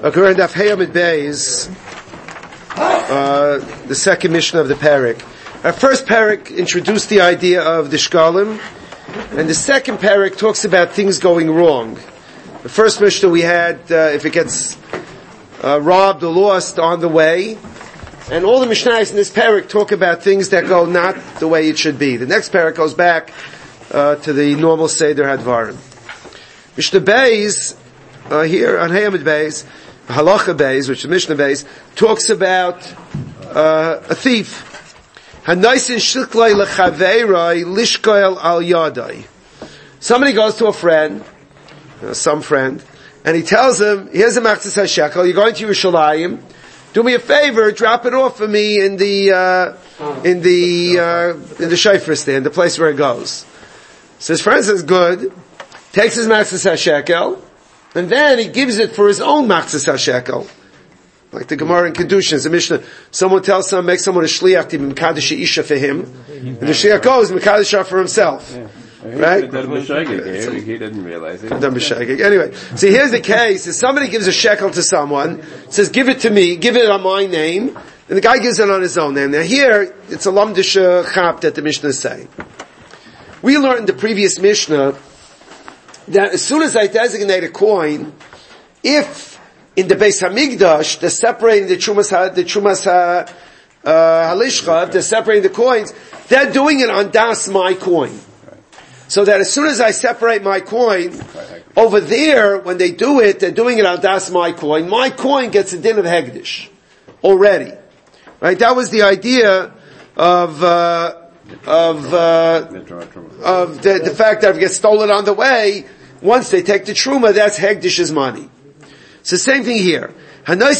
We're in Daf Heyamid Beis, the second Mishnah of the parak. Our first parak introduced the idea of the shkalim, and the second parak talks about things going wrong. The first Mishnah we had, if it gets robbed or lost on the way, and all the Mishnahs in this parak talk about things that go not the way it should be. The next parak goes back to the normal Seder Hadvarim. Mishnah Beis, here on Heyamid Beis, Halacha Beis, which is Mishnah Beis, talks about a thief. Hanaisin shiklai lechaverai lishkoel al yadai. Somebody goes to a friend, some friend, and he tells him, here's a machzis hashekel, you're going to Yerushalayim, do me a favor, drop it off for me in the shofar stand, the place where it goes. So his friend says, good, takes his machzis hashekel, and then he gives it for his own machzis hashekel. Like the Gemara in Kedushin, the Mishnah, someone tells someone, make someone a shliach to be mekadosh isha for him, and the shliach goes mekadosh for himself. Yeah. Right? He didn't realize it. Anyway, see, here's the case. If somebody gives a shekel to someone, says, give it to me, give it on my name, and the guy gives it on his own name. Now here, it's a lamdish chap that the Mishnah is saying. We learned in the previous Mishnah that as soon as I designate a coin, if in the Beis Hamikdash they're separating the Trumas Halishcha, they're separating the coins, they're doing it on das my coin. So that as soon as I separate my coin, over there, when they do it, they're doing it on das my coin. My coin gets a din of Hegdish already. Right? That was the idea of the fact that if it gets stolen on the way, once they take the truma, that's Hegdish's money. So same thing here. I give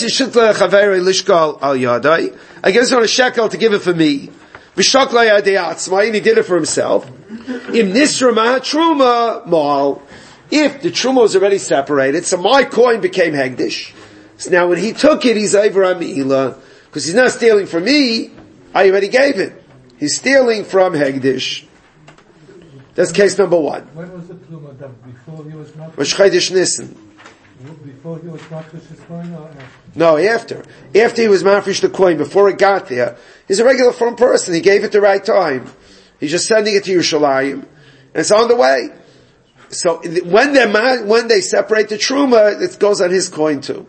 someone a shekel to give it for me. And he did it for himself. If the truma was already separated, so my coin became Hegdish. So now when he took it, he's over on Me'ilah, because he's not stealing from me, I already gave it. He's stealing from Hegdish. That's case number one. When was the truma done? Before he was not? Rosh Chodesh Nisan. Before he was mafresh his coin or after? No, after. After he was mafresh the coin, before it got there, he's a regular firm person. He gave it the right time. He's just sending it to Yerushalayim, and it's on the way. So when they separate the truma, it goes on his coin too.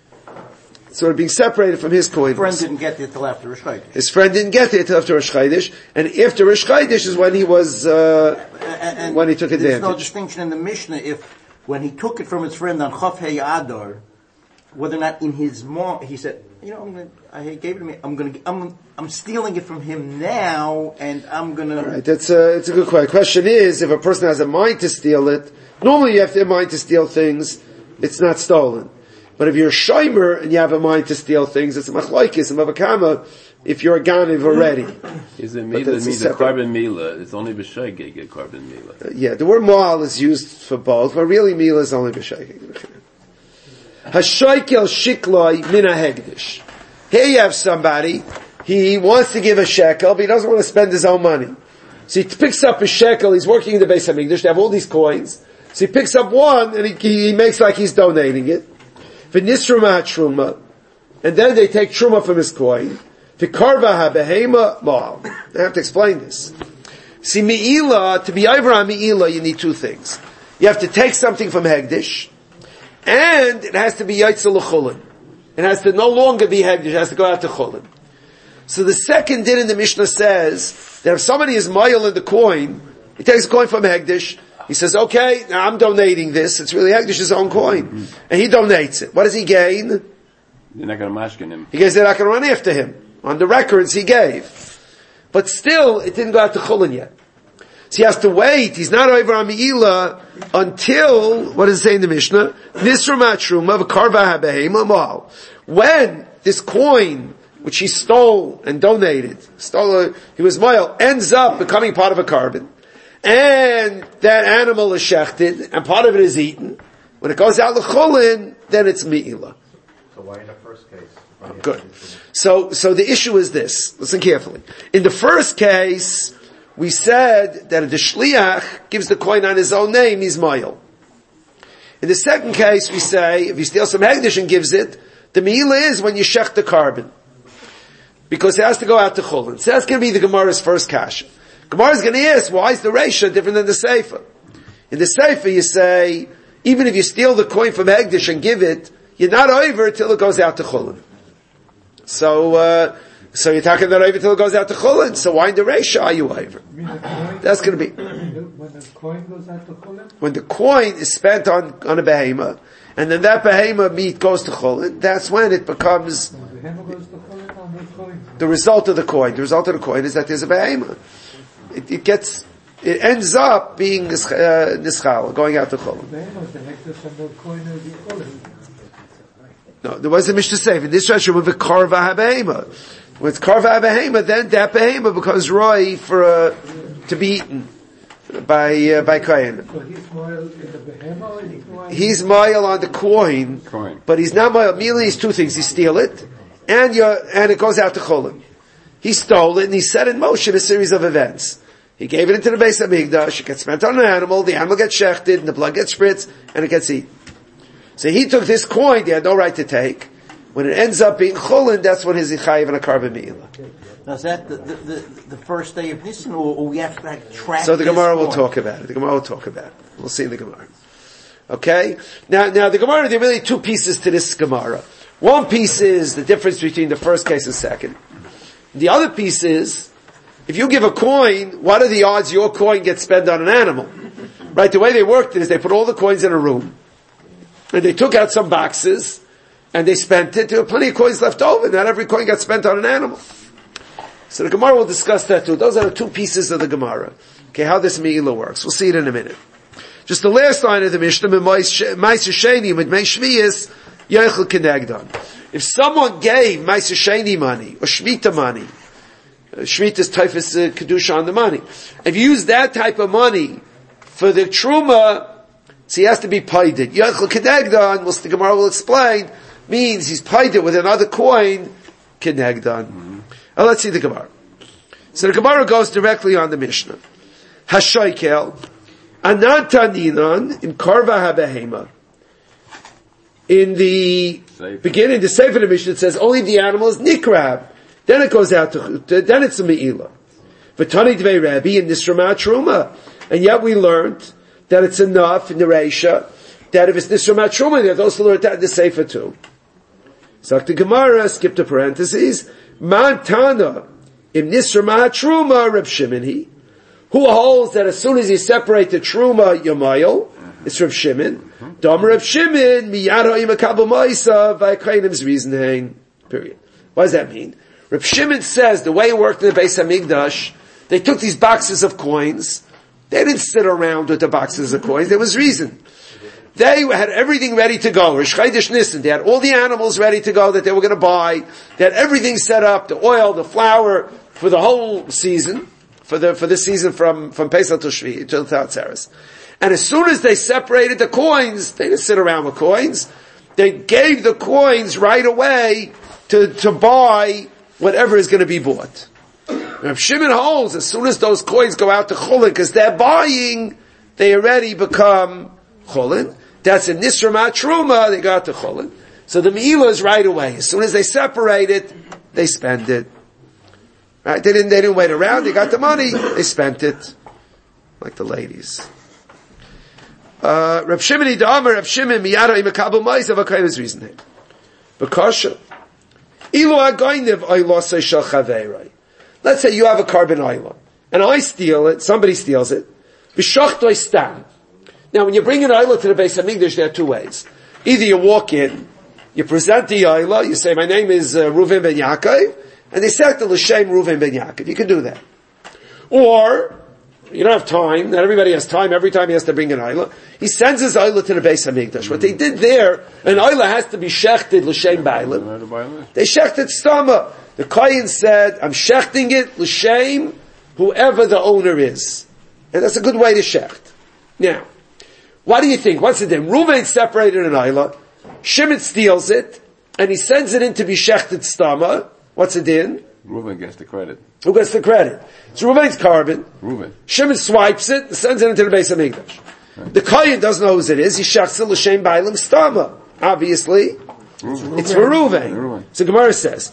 So it's being separated from his coin. His friend didn't get there till after Rosh Chodesh. His friend didn't get there till after Rosh Chodesh, and after Rosh Chodesh is when he was when he took advantage. There's no distinction in the Mishnah if when he took it from his friend on Chof Hei Adar, whether or not in his mind he said, I gave it to me. I'm stealing it from him now, and I'm gonna. All right, it's a good question. Question is, if a person has a mind to steal it, normally you have a mind to steal things. It's not stolen. But if you're a shomer and you have a mind to steal things, it's a machlokes, a mavakama. If you're a ganiv already, is it mila? Means a carbon mila. It's only b'shaygig a carbon mila. Yeah, the word moal is used for both, but really mila is only b'shaygig. Hashaykel shikloi mina hegdish. Here you have somebody, he wants to give a shekel, but he doesn't want to spend his own money. So he picks up a shekel, he's working in the Beis Hamikdash, they have all these coins. So he picks up one, and he makes like he's donating it. V'nisruma truma, and then they take truma from his coin. V'karva ha-behema ma'al. I have to explain this. See, Me'ilah, to be over on Me'ilah, you need two things. You have to take something from Hegdish, and it has to be Yaitzel l'chulin. It has to no longer be Hegdish, it has to go out to Chulin. So the second din in the Mishnah says that if somebody is Mayil in the coin, he takes a coin from Hegdish, he says, okay, now I'm donating this, it's really Hegdish's own coin. And he donates it. What does he gain? You're not going to mashkin him. He gets they're not going to run after him. On the records he gave. But still, it didn't go out to Chulin yet. So he has to wait. He's not over on Me'ilah until, what does it say in the Mishnah? When this coin, which he stole and donated, he was Mayil, ends up becoming part of a carbon, and that animal is shechted, and part of it is eaten, when it goes out l'chulin, then it's Me'ilah. So why in the first case? Good. So the issue is this. Listen carefully. In the first case, we said that if the shliach gives the coin on his own name, he's Mayil. In the second case, we say, if you steal some hegdish and gives it, the meila is when you shech the carbon. Because it has to go out to chulin. So that's going to be the Gemara's first kasha. Gemara is going to ask, why is the reisha different than the seifa? In the seifa, you say, even if you steal the coin from hegdish and give it, you're not over till it goes out to chulin. So you're talking about over till it goes out to chulin. So why in the reisha are you over? That's going to be When the coin goes out to chulin? when the coin is spent on a behema, and then that behema meat goes to chulin. That's when it becomes The behema goes to chulin on the coin. the result of the coin. The result of the coin is that there's a behema. It ends up being nischal, going out to chulin. The behema is the hektish and the coin is the chulin. No, there was a Mishnah Seif. In this rashon with a karva habehema. When it's karva habehema, then that behema becomes roi to be eaten by kohen. So he's moil in the behema or he's moil? He's moil on the coin, but he's not moil. Merely is two things: you steal it, and it goes out to chulin. He stole it and he set in motion a series of events. He gave it into the Beis Hamikdash. It gets spent on an animal. The animal gets shechted, and the blood gets spritzed, and it gets eaten. So he took this coin. He had no right to take. When it ends up being chulin, that's when his chayiv and a carbon meila. Now is that the first day of Nisan, or we have to track? So the Gemara will this talk about it. The Gemara will talk about it. We'll see in the Gemara. Okay? Now the Gemara, there are really two pieces to this Gemara. One piece is the difference between the first case and second. The other piece is, if you give a coin, what are the odds your coin gets spent on an animal? Right? The way they worked it is they put all the coins in a room, and they took out some boxes, and they spent it. There were plenty of coins left over. Not every coin got spent on an animal. So the Gemara will discuss that too. Those are the two pieces of the Gemara. Okay, how this Me'ilah works. We'll see it in a minute. Just the last line of the Mishnah, Ma'aser Sheni, with Mei Shviyas, Yechel Kenegdan. If someone gave Ma'aser Sheni money, or Shmita money, Shmita's Taifas Kedusha on the money, if you use that type of money for the Truma, so he has to be paided. Yechel Kenegdan, the Gemara will explain, means he's paided with another coin, Kenegdan. Now let's see the Gemara. So the Gemara goes directly on the Mishnah. Hashoikel, Anantaninan in Karva HaBehema. In the beginning, the Sefer of the Mishnah, it says only the animal is nikrab. Then it goes out then it's a me'ilah. V'tani dvei Rabbi in Nisramat Truma. And yet we learned that it's enough in the Reisha that if it's Nisramat Truma, they're those who learned that in the Sefer too. So the Gemara, skip the parentheses, Mantana, im Nisramat Truma, Reb Shimon he, who holds that as soon as you separate the Truma, Yamayel, it's Reb Shimon. Dom Reb Shimon, miyara imakabel ma'isa, v'yakainim's reasoning. Period. What does that mean? Reb Shimon says the way it worked in the Beis Hamikdash, they took these boxes of coins. They didn't sit around with the boxes of coins. There was reason. They had everything ready to go. Rosh Chodesh Nisan. They had all the animals ready to go that they were going to buy. They had everything set up, the oil, the flour, for the whole season, for the season from Pesach to Shvi, till Atzeres. And as soon as they separated the coins, they didn't sit around with coins. They gave the coins right away to buy whatever is going to be bought. Reb Shimon holds, as soon as those coins go out to Chulin, because they're buying, they already become Chulin. That's in Nisramat Truma, they got to Chulin. So the Me'ilah is right away. As soon as they separate it, they spend it. Right? They didn't wait around, they got the money, they spent it. Like the ladies. Reb Shimon Idamar, Reb Shimon, Miyara Imakabel Maisav, what kind of reasoning? Bakasha. Ilu Agoynev Oilosei Shal Chaveirai. Let's say you have a carbon oila, and I steal it, somebody steals it. B'shachtoi stam. Now, when you bring an oila to the Beis Hamikdash, there are two ways. Either you walk in, you present the oila, you say, my name is Reuven ben Yaakov, and they say to L'Shem Reuven ben Yaakov. You can do that. Or, you don't have time, not everybody has time, every time he has to bring an oila. He sends his oila to the Beis Hamikdash. What they did there, an oila has to be shechted L'Shem Bailim. They shechted Stama. The Kohen said, I'm shechting it L'Shem, whoever the owner is. And that's a good way to shecht. Now, what do you think? What's the difference? Reuven separated an oila, Shimon steals it, and he sends it in to be shechted Stama. What's the din? Reuven gets the credit. Who gets the credit? It's Reuven's carbon. Reuven. Shimon swipes it and sends it into the Beis Hamikdash. The Kohen doesn't know whose it is. He shechs l'shem bailim stama. Obviously, it's for Reuven. So Gemara says,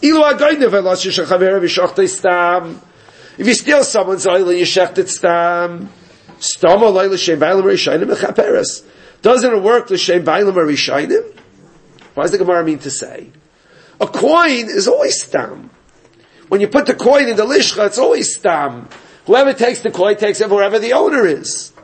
if you steal someone's oil and you shecht it stam, stama l'shem bailim rishayim mechaperes. Doesn't it work l'shem bailim rishayim? What does the Gemara mean to say? A coin is always stam. When you put the coin in the lishcha, it's always stam. Whoever takes the coin takes it wherever the owner is.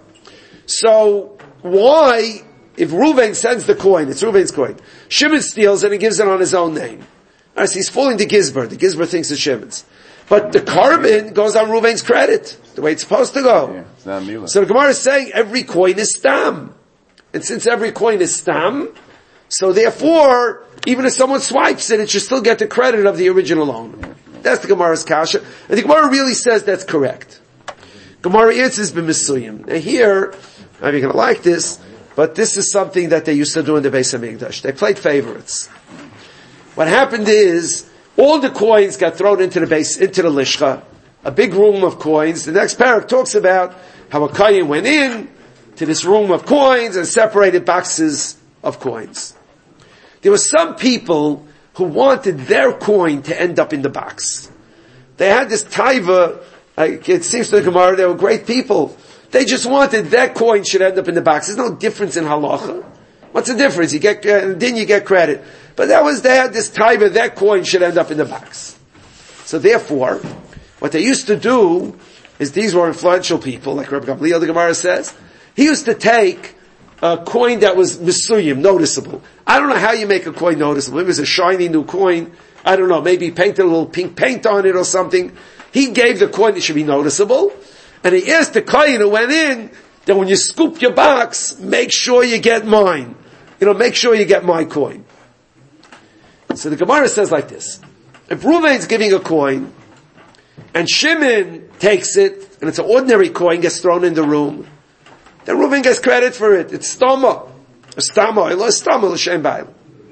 So, why, if Reuven sends the coin, it's Reuven's coin, Shimon steals it and gives it on his own name. Alright, so he's fooling the Gizber. The Gizber thinks it's Shimon's. But the carbon goes on Reuven's credit, the way it's supposed to go. Yeah, it's not Mila. So the Gemara is saying every coin is stam. And since every coin is stam, so therefore, even if someone swipes it, it should still get the credit of the original owner. That's the Gemara's kasha. And the Gemara really says that's correct. Gemara answers b'misuyim. Now here, I'm not going to like this, but this is something that they used to do in the Beis HaMikdash. They played favorites. What happened is, all the coins got thrown into the lishcha, a big room of coins. The next parak talks about how a kohen went in to this room of coins and separated boxes of coins. There were some people who wanted their coin to end up in the box. They had this taiva, it seems to the Gemara, they were great people. They just wanted their coin should end up in the box. There's no difference in halacha. What's the difference? You get, then you get credit. But they had this taiva, their coin should end up in the box. So therefore, what they used to do is these were influential people, like Rabbi Gamliel, the Gemara says. He used to take a coin that was misuyim, noticeable. I don't know how you make a coin noticeable. Maybe it was a shiny new coin. I don't know. Maybe he painted a little pink paint on it or something. He gave the coin that should be noticeable. And he asked the kohen who went in that when you scoop your box, make sure you get mine. Make sure you get my coin. So the Gemara says like this. If Reuven's giving a coin, and Shimon takes it, and it's an ordinary coin, gets thrown in the room, then Reuven gets credit for it. It's stama. Stama, l'shem bailim.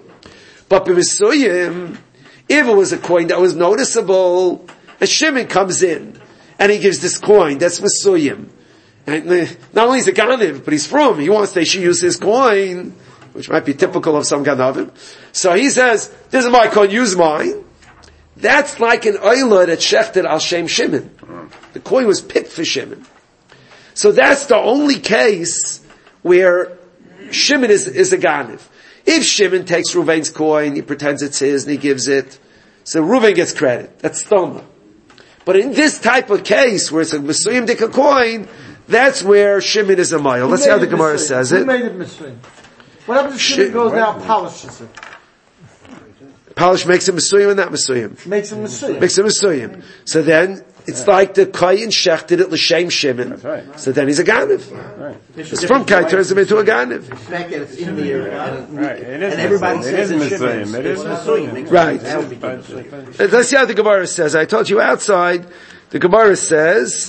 But b'misuyim, if it was a coin that was noticeable, and Shimon comes in, and he gives this coin, that's misuyim. And not only is it ganiv, but he's from. He wants they should use his coin, which might be typical of some ganavim. So he says, this is my coin, use mine. That's like an oila that shechted al shem Shimon. The coin was picked for Shimon. So that's the only case where Shimon is a ganiv. If Shimon takes Reuven's coin, he pretends it's his and he gives it, so Reuven gets credit. That's stoma. But in this type of case, where it's a Mesuyim Dika coin, that's where Shimon is a mile. Let's see how the Gemara says it. Who made it Mesuyim? What happens if Shimon goes now and polishes it? Polish makes it Mesuyim and not Mesuyim. Makes it Mesuyim. Makes it Mesuyim. So then, it's like the kohen shechted it l'shem Shimon. That's right. So then he's a ganiv. Right. It's from Kai turns him into a ganiv. The fact that it's in there, Right. It is and everybody Mesuyim. says It is it's Shimon. Mesuyim. It is Mesuyim. Right. That would be Mesuyim. Let's see how the Gemara says. I told you outside, the Gemara says,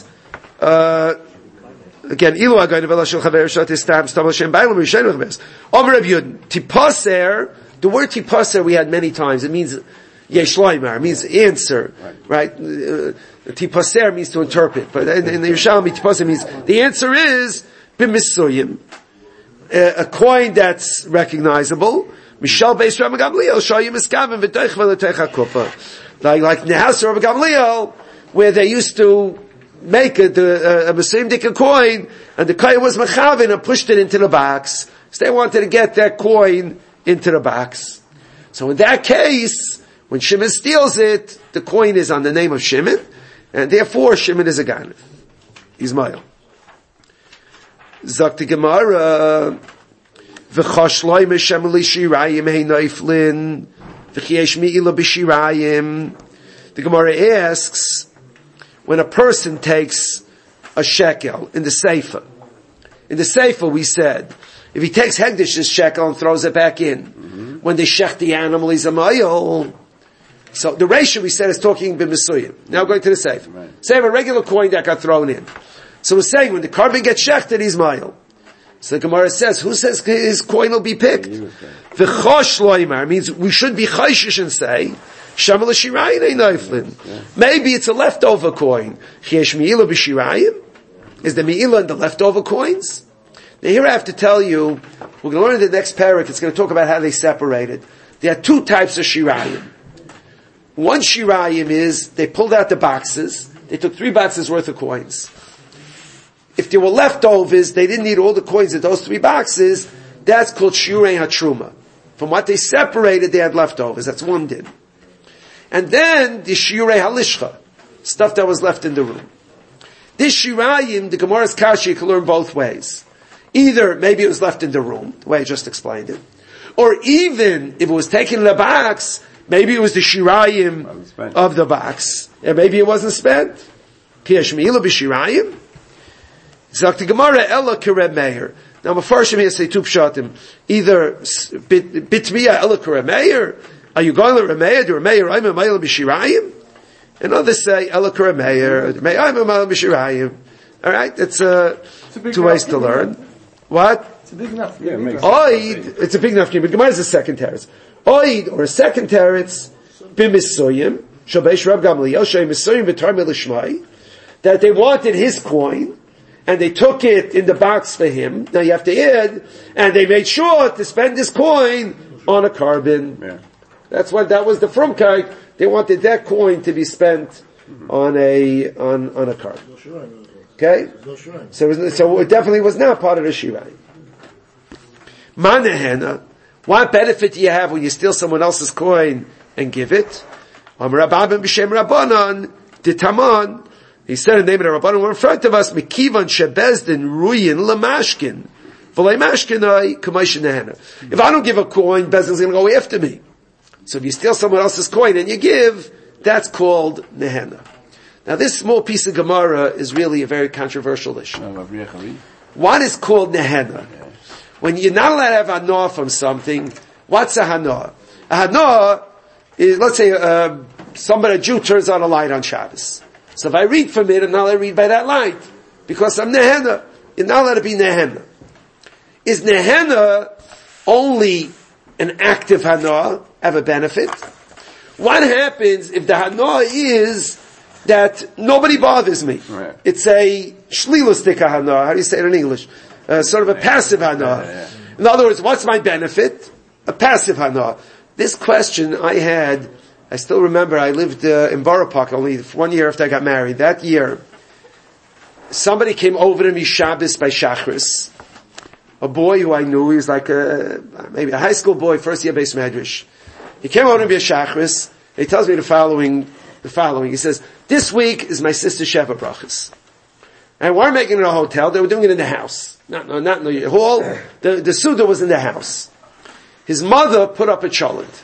again, Ilu HaGoynev Ela Shel Chaver Shot Istam Stam Hashem Bailam Rishayim Lechbes. Omer Reb Yudin, Tipaser, the word Tipaser we had many times. It means Yesh Loimar, means answer, right? Tipaser means to interpret, but in the Yerushalmi, Tipaser means the answer is b'misuyim, a coin that's recognizable. Mishal Beis Rabbi Gamliel Shayim Iskaven v'Toich v'Leteich HaKupa, like Nehas Rabbi Gamliel, where they used to make a Mesuyim Dika coin, and the coin was mechavin and pushed it into the box. So they wanted to get that coin into the box. So in that case, when Shimon steals it, the coin is on the name of Shimon, and therefore Shimon is a ganiv. He's male. Zok the Gemara, v'choshloi meshem l'shirayim hey noiflin, v'chiesh mi'ila b'shirayim. The Gemara asks, when a person takes a shekel in the Sefer, we said, if he takes Hegdish's shekel and throws it back in, when they shech the animal, he's a ma'il. So the ratio we said is talking b'misuyim. Now going to the Sefer. Right. Sefer, a regular coin that got thrown in. So we're saying when the carbon gets shechted, he's ma'il. So the Gemara says, who says his coin will be picked? The chosh loimar means we should be chayshish and say, Shamal Shirayim ain't noiflin. Maybe it's a leftover coin. Chiesh mi'ila b'shirayim? Is the mi'ila in the leftover coins? Now here I have to tell you, we're going to learn in the next parak, it's going to talk about how they separated. There are two types of shirayim. One shirayim is, they pulled out the boxes, they took 3 boxes worth of coins. If there were leftovers, they didn't need all the coins in those 3 boxes, that's called shirei hatruma. From what they separated, they had leftovers, that's one din. And then, the shirei halishcha, stuff that was left in the room. This shirayim, the Gemara's Kashi, you can learn both ways. Either, maybe it was left in the room, the way I just explained it. Or even, if it was taken in the box, maybe it was the shirayim of the box. And maybe it wasn't spent. Piyash me'ila b'shirayim. Zak the Gemara, Ella Kereb Meir. Now, Mefarshim here say 2 pshatim. Either, Bitmiya Ella Kereb Meir. Are you going to Remeir? Do Remeir, I'm a me'ila b'shirayim? And others say, Ella Kereb Meir. I'm a me'ila b'shirayim. Alright, it's 2 ways to learn. What? It's a big enough. Yeah, it makes Oid, it's a big enough game, but Gemara is a second teretz. Oid, or a second teretz, b'misoyim, shabeish Rab Gamliel, shay misoyim v'tarmei l'shmai, that they wanted his coin, and they took it in the box for him. Now you have to add, and they made sure to spend this coin on a carbon. Yeah. That was the frumkeit. They wanted that coin to be spent on a carbon. Okay? So it definitely was not part of the shirayim. Manehena, what benefit do you have when you steal someone else's coin and give it? Rabban b'shem Rabbanan, ditaman. He said in the name of the Rabbanan, we're in front of us, Mekivan shebezdin ruyin lamashkin. V'lei mashkinai k'maishin nehena. If I don't give a coin, Bezdin's going to go after me. So if you steal someone else's coin and you give, that's called nehena. Now this small piece of Gemara is really a very controversial issue. What is called nehena? When you're not allowed to have hana from something, what's a hana? A hana is, let's say, a Jew turns on a light on Shabbos. So if I read from it, I'm not allowed to read by that light. Because I'm nehena. You're not allowed to be nehena. Is nehena only an active hana, have a benefit? What happens if the hana is that nobody bothers me? Right. It's a shlilustik hana. How do you say it in English? Sort of a passive hana. Yeah. In other words, what's my benefit? A passive hana. This question I still remember, I lived in Borough Park only 1 year after I got married. That year, somebody came over to me Shabbos by Shachris. A boy who I knew, he was like maybe a high school boy, first year base medrash. He came over to me at Shachris. He tells me the following. He says, this week is my sister's Sheva Brachas. And we're making it in a hotel. They were doing it in the house. Not in the hall. The Suda was in the house. His mother put up a cholent.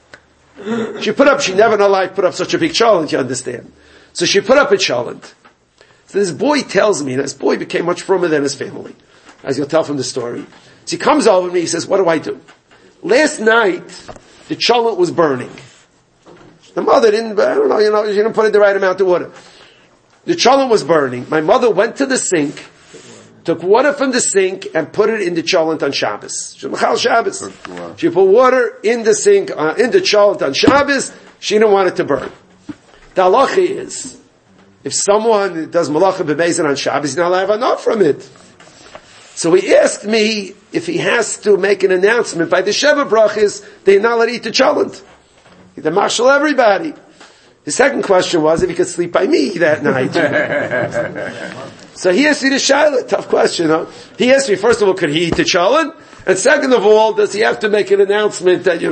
She never in her life put up such a big cholent, you understand. So she put up a cholent. So this boy tells me, this boy became much firmer than his family, as you'll tell from the story. So he comes over to me, he says, what do I do? Last night, the cholent was burning. The mother didn't, she didn't put in the right amount of water. The cholent was burning. My mother went to the sink, took water from the sink, and put it in the cholent on Shabbos. She put water in the sink, in the cholent on Shabbos. She didn't want it to burn. The halacha is, if someone does malacha b'beizin on Shabbos, he's not allowed to have enough from it. So he asked me if he has to make an announcement by the Sheva Brachas, they're not allowed to eat the cholent. They marshal everybody. The second question was if he could sleep by me that night. So he asked me the shaila, tough question, huh? He asked me, first of all, could he eat the cholent? And second of all, does he have to make an announcement that,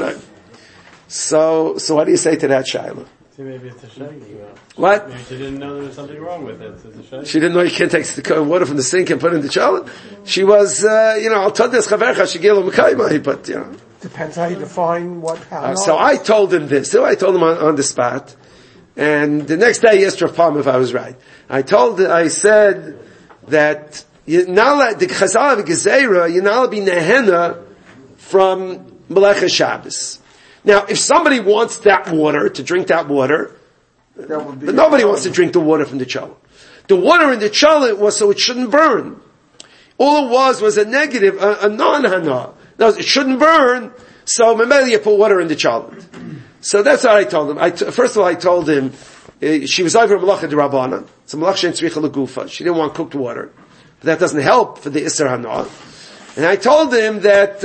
So what do you say to that shaila? See, maybe it's a shame. What? Maybe she didn't know there was something wrong with it. It's a shame. She didn't know you can't take the water from the sink and put it in the cholent? She was, I'll tell this chavercha, shigelo mekaymai, but, Depends how you define how. So I told him this. So I told him on the spot. And the next day he asked Rav Palm if I was right. I said that you're not allowed, the Chazal of Gezerah, you're not allowed to be nehena from Melecha Shabbos. Now, if somebody wants that water, to drink that water, but nobody wants to drink the water from the cholent. The water in the cholent was so it shouldn't burn. All it was a negative, a non-hana. No, it shouldn't burn, so maybe you put water in the cholent. So that's what I told him. First of all, I told him, she was over Malacha D'Rabbanan. So Malacha Shein Tzricha L'Gufa. She didn't want cooked water. But that doesn't help for the Isser Hana. And I told him that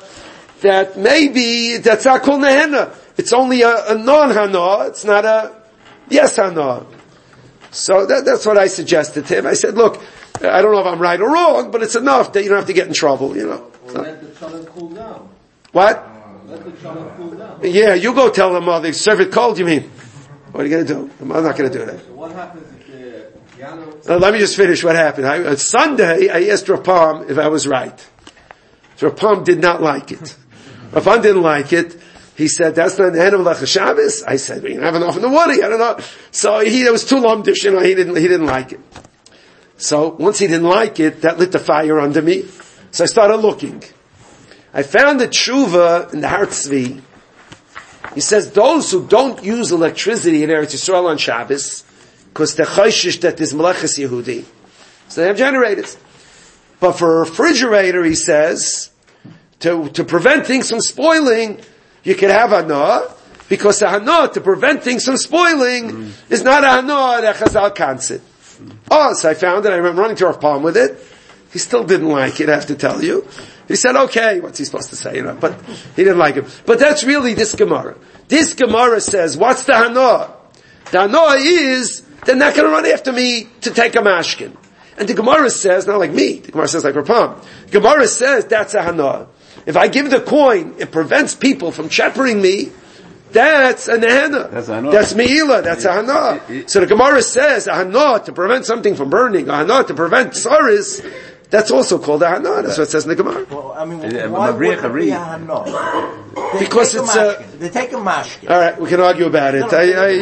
maybe that's not called nehena. It's only a non-hana. It's not a yes hana. So that's what I suggested to him. I said, look, I don't know if I'm right or wrong, but it's enough that you don't have to get in trouble, you know. Well, let the challah cool down. What? Let the challah cool down. Yeah, you go tell them, they serve it cold, you mean? What are you going to do? I'm not going to do that. So what happens if the piano... Let me just finish what happened. On Sunday, I asked Rapam if I was right. So Rapam did not like it. Rapam didn't like it. He said, that's not the end of Lech Shabbos. I said, we didn't have enough in the water. I don't know. So it was too lumdish, you know, he didn't like it. So once he didn't like it, that lit the fire under me. So I started looking. I found a tshuva in the Har Tzvi. He says those who don't use electricity in Eretz Yisrael on Shabbos, because they're chayshish that there's Melechus Yehudi, so they have generators. But for a refrigerator, he says, to prevent things from spoiling, you can have hana, because the hana, to prevent things from spoiling, is not a hana that Chazal can't it. Oh, so I found it, I remember running to Rav Palm with it. He still didn't like it, I have to tell you. He said, okay, what's he supposed to say, you know, but he didn't like it. But that's really this Gemara. This Gemara says, what's the hana? The hana is, they're not going to run after me to take a mashkin. And the Gemara says, not like me, the Gemara says like Rapam. Gemara says, that's a hana. If I give the coin, it prevents people from shepherding me, that's a nehena. That's meila, that's a hana. So the Gemara says, a hana to prevent something from burning, a hana to prevent tsaris, that's also called a hana. That's what it says in the Gemara. Well, I mean, why would it be a hana? Because it's they take a mashkin. All right, we can argue about it.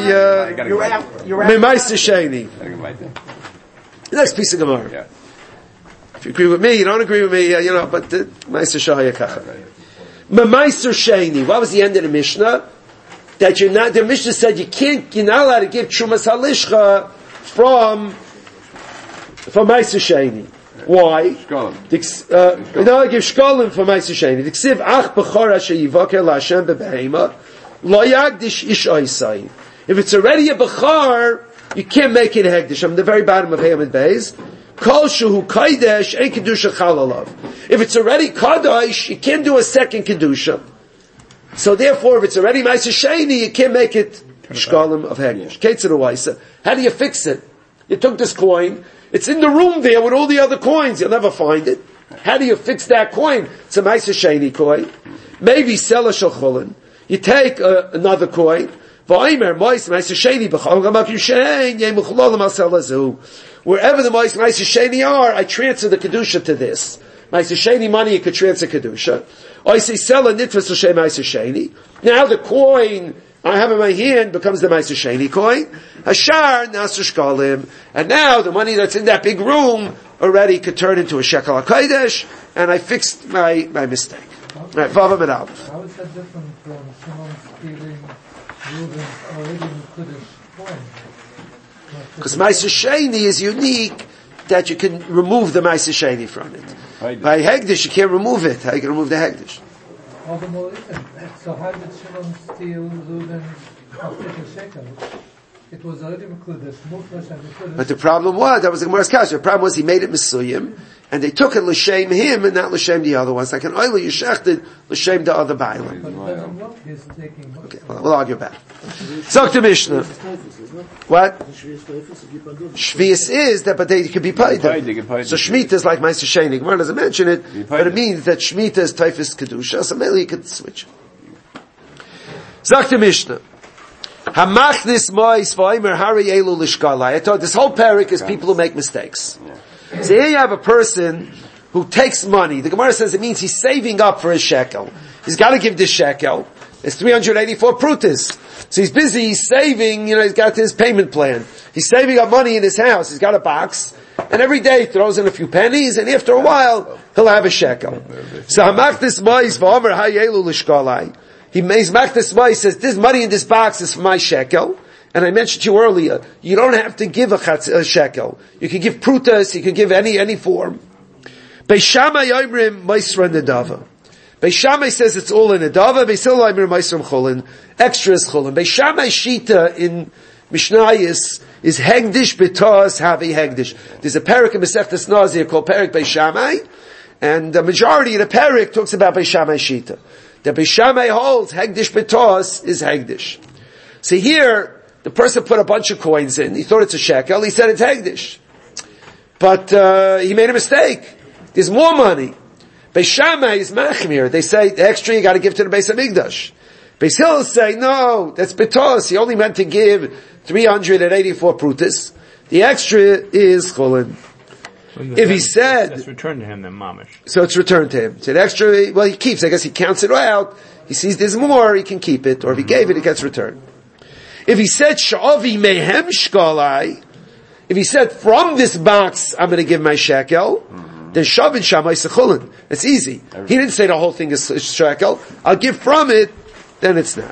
You're Memaisa Sheni. The next piece of Gemara. Yeah. If you agree with me, you don't agree with me, you know, but Meiser Shahaya Kacha. Memeiser Sheni. What was the end of the Mishnah? That the Mishnah said you're not allowed to give Trumas Halishcha from Meiser Sheni. Why? Shkolim. You know, I give Shkolim for Meiser Sheni. The Ksiv Ach Bechor Asher Yivaker LaHashem Bebehema Lo Yagdish Ish Oisai. If it's already a Bechor, you can't make it Hegdish. I'm at the very bottom of Hamid Beis. Kol Shuhu Kaidesh Ein Kedusha Chalalov. If it's already Kadosh, you can't do a second Kedusha. So therefore, if it's already Meiser Sheni, you can't make it Shkolim of Hegdish. Ketzir Uwaisa. How do you fix it? You took this coin, it's in the room there with all the other coins, you'll never find it. How do you fix that coin? It's a Meiser Sheni coin. Maybe sell a Shocholin. You take another coin, Wherever the Mois Meiser Sheni are, I transfer the Kedusha to this. Meiser Sheni money, you could transfer Kedusha. Or I say, sell a Nitfas L'Shem Meiser Sheni. Now the coin I have in my hand becomes the Meiser Sheni coin. Hashar Nasr Shkalim. And now the money that's in that big room already could turn into a Shekel HaKodesh, and I fixed my mistake. Right, Vav Amid Aleph. How is that different from someone stealing Reuben's already Kodesh coin? Because Meiser Sheni is unique that you can remove the Meiser Sheni from it. By Hegdish, you can't remove it. How you can remove the Hegdish? All the more reason. So how did Shimon steal Reuben's after shekel? It was already Kodesh, Mufresh and Kodesh. But the problem was, that was the Gemara's Kasha. The problem was he made it Mesuyim, and they took it l'shem him and not l'shem the other ones. Like an oil you shechted l'shem the other bailam. But it doesn't look, he's taking... Okay, well, we'll argue about it. Zok the Mishnah. What? Shvius is that, but they could be paid. So Shemitah is like Meiser Sheni. Gemara doesn't mention it, but it means that Shemitah is Taifis Kedusha, so maybe you could switch. Zok the Mishnah. Hamachnis mois v'omer hari elu lishkalai. I thought this whole parak is people who make mistakes. So here you have a person who takes money. The Gemara says it means he's saving up for his shekel. He's got to give this shekel. It's 384 prutas. So he's busy, he's saving, he's got his payment plan. He's saving up money in his house. He's got a box. And every day he throws in a few pennies, and after a while, he'll have a shekel. So hamachnis mois v'omer hari elu lishkalai. He makes Makdas Mai, says, this money in this box is for my shekel. And I mentioned to you earlier, you don't have to give a shekel. You can give prutas, you can give any form. Beis Shammai Yomrim Maisra Nedava. Beis Shammai says it's all in Nedava. Beis Hillel Yomrim Maisra Chulin. Extra is Chulin. Beis Shammai Shita in Mishnayis is Hegdish B'Taz Havi Hegdish. There's a parak in Masechtas Nazir called Parak Beis Shammai. And the majority of the Perik talks about Beis Shammai Shita. The Beis Shammai holds Hegdish Betos is Hegdish. So here, the person put a bunch of coins in. He thought it's a shekel. He said it's Hegdish. But he made a mistake. There's more money. Beis Shammai is Machmir. They say the extra you got to give to the Beis Hamikdash. Beis Hillel say no, that's Betos. He only meant to give 384 prutas. The extra is Chulin. If he said it's returned to him, then mamish. So it's returned to him. So the extra, well, he keeps. I guess he counts it out. He sees there's more, he can keep it. Or if he gave it, it gets returned. If he said Sha'avi mehem shkalai, if he said from this box I'm going to give my shekel, then Shavin Shammai Sechulin. It's easy. He didn't say the whole thing is shekel. I'll give from it, then it's not.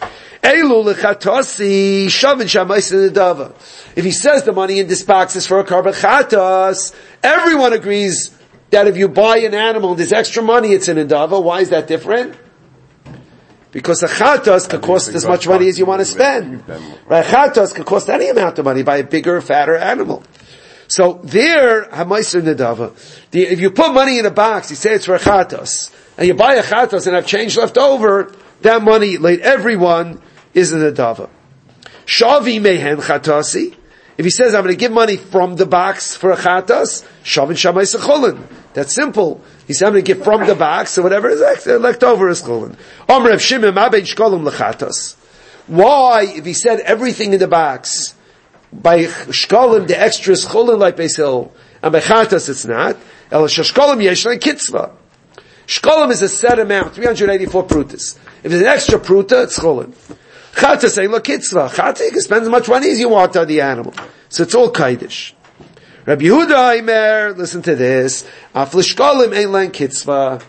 Elu lechatasi Shavin Shammai Senedava. If he says the money in this box is for a karban chatas, everyone agrees that if you buy an animal and there's extra money, it's an nedava. Why is that different? Because a chatas could cost as much money as you want to spend. Right? Chatas could cost any amount of money by a bigger, fatter animal. So there, hamaiser nedava. If you put money in a box, you say it's for a chatas, and you buy a chatas and have change left over, that money, like everyone, is a nedava. Shavi mehen chatasi. If he says, I'm going to give money from the box for a chatas, Shavin Shammai Sechulin. That's simple. He said, I'm going to give from the box, so whatever is left over is Chulin. Rav Shimon, ma bein shkolim lechatas. Why, if he said everything in the box, by shkolim, the extra is Chulin like Beis Hillel, and by chatas it's not, el shkolim yesh like kitzvah. Shkolim is a set amount, 384 prutas. If there's an extra pruta, it's Chulin. Chata say, look, kitzvah. Chata, you can spend as much money as you want on the animal. So it's all kaidish. Rabbi Yehuda Aimer, listen to this. Af l'shkolim ein len kitzvah.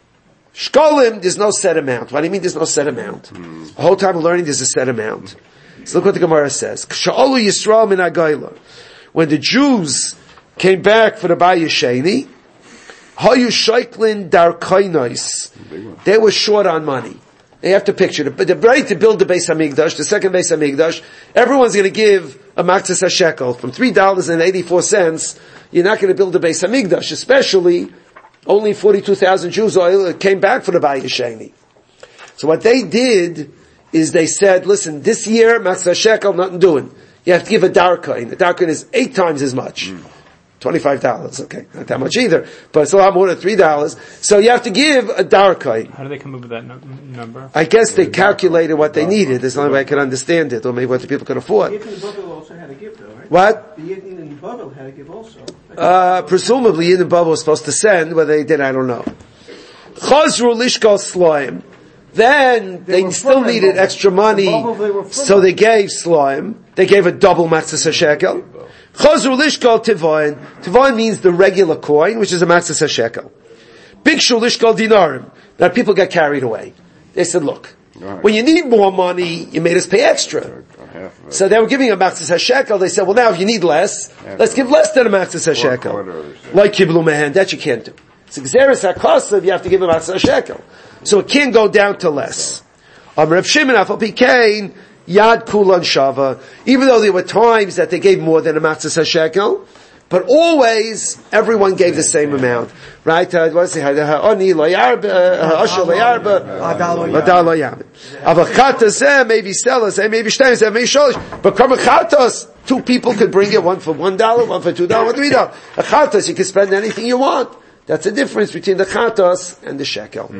Shkolim, there's no set amount. What do you mean there's no set amount? The whole time of learning there's a set amount. So look what the Gemara says. K'sha'olu Yisrael min ha'gayla. When the Jews came back for the Bayis Sheni, hayu sheiklin dar koinos. They were short on money. They have to picture it. But they're ready to build the Beis Hamikdash, the second Beis Hamikdash. Everyone's going to give a matzah shekel from $3.84. You're not going to build the Beis Hamikdash, especially only 42,000 Jews came back for the Bayis Sheni. So what they did is they said, listen, this year matzah shekel, nothing doing. You have to give a darkain. The darkain is 8 times as much. $25, okay, not that much either, but it's a lot more than $3. So you have to give a darkain. How do they come up with that number? I guess they calculated what they needed. There's the only way I can understand it, or maybe what the people can afford. The Yidden in Babel also had to give, though, right? What? The Yidden in Babel had to give also. Presumably Yidden Babel was supposed to send, whether they did, I don't know. Chazru lishkal slaim. Then they still needed extra money, so they gave slaim. They gave a double matzah shekel. Chazru lishkal tivayin. Tivayin means the regular coin, which is a matzah shekel. Bikshu lishkal dinarim. Now people got carried away. They said, look, when you need more money, you made us pay extra. So they were giving a matzah shekel. They said, well now if you need less, let's give less than a matzah shekel. Like kiblu mehen, that you can't do. It's gzeres hakasav, you have to give a matzah shekel. So it can't go down to less. Rav Shimon afal pikein, Yad Kulan Shava, even though there were times that they gave more than a matzah shekel, but always everyone gave the same amount, right? What's it? Ha'oni lo yarba, ha'ashel lo yarba, ha'dal lo yarba. Avachata zeh, maybe sellers, maybe shtein zeh, maybe sholish. But come chatas, 2 people could bring it, one for $1, one for $2, one for $3. A chatas, you can spend anything you want. That's the difference between the chatas and the shekel.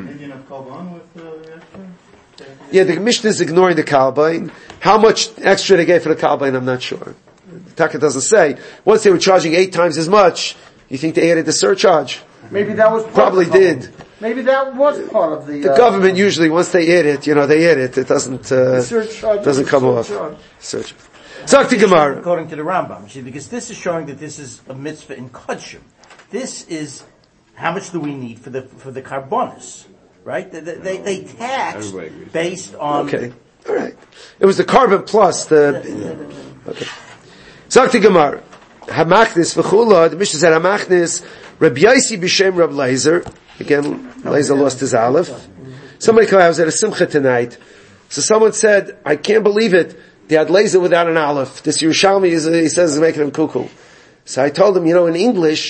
Yeah, the Mishnah is ignoring the Kalbain. How much extra they gave for the Kalbain, I'm not sure. The Taka doesn't say. Once they were charging 8 times as much, you think they added the surcharge? Maybe that was probably did. Maybe that was part of the government usually, once they add it, they add it. It doesn't come off. Surcharge. Zakti Gemara. According to the Rambam, because this is showing that this is a mitzvah in Kodshim. This is how much do we need for the carbonis, right? They tax based on. Okay, all right. It was the carbon plus the. Okay. Zakti Gemara. Hamachnis v'chula. The Mishnah said Hamachnis. Rabbi Yaisi b'shem Rabbi Leizer. Again, Leizer lost his aleph. Somebody came. I was at a simcha tonight. So someone said, "I can't believe it. They had Leizer without an aleph. This Yerushalmi he says is making him cuckoo." So I told him, in English,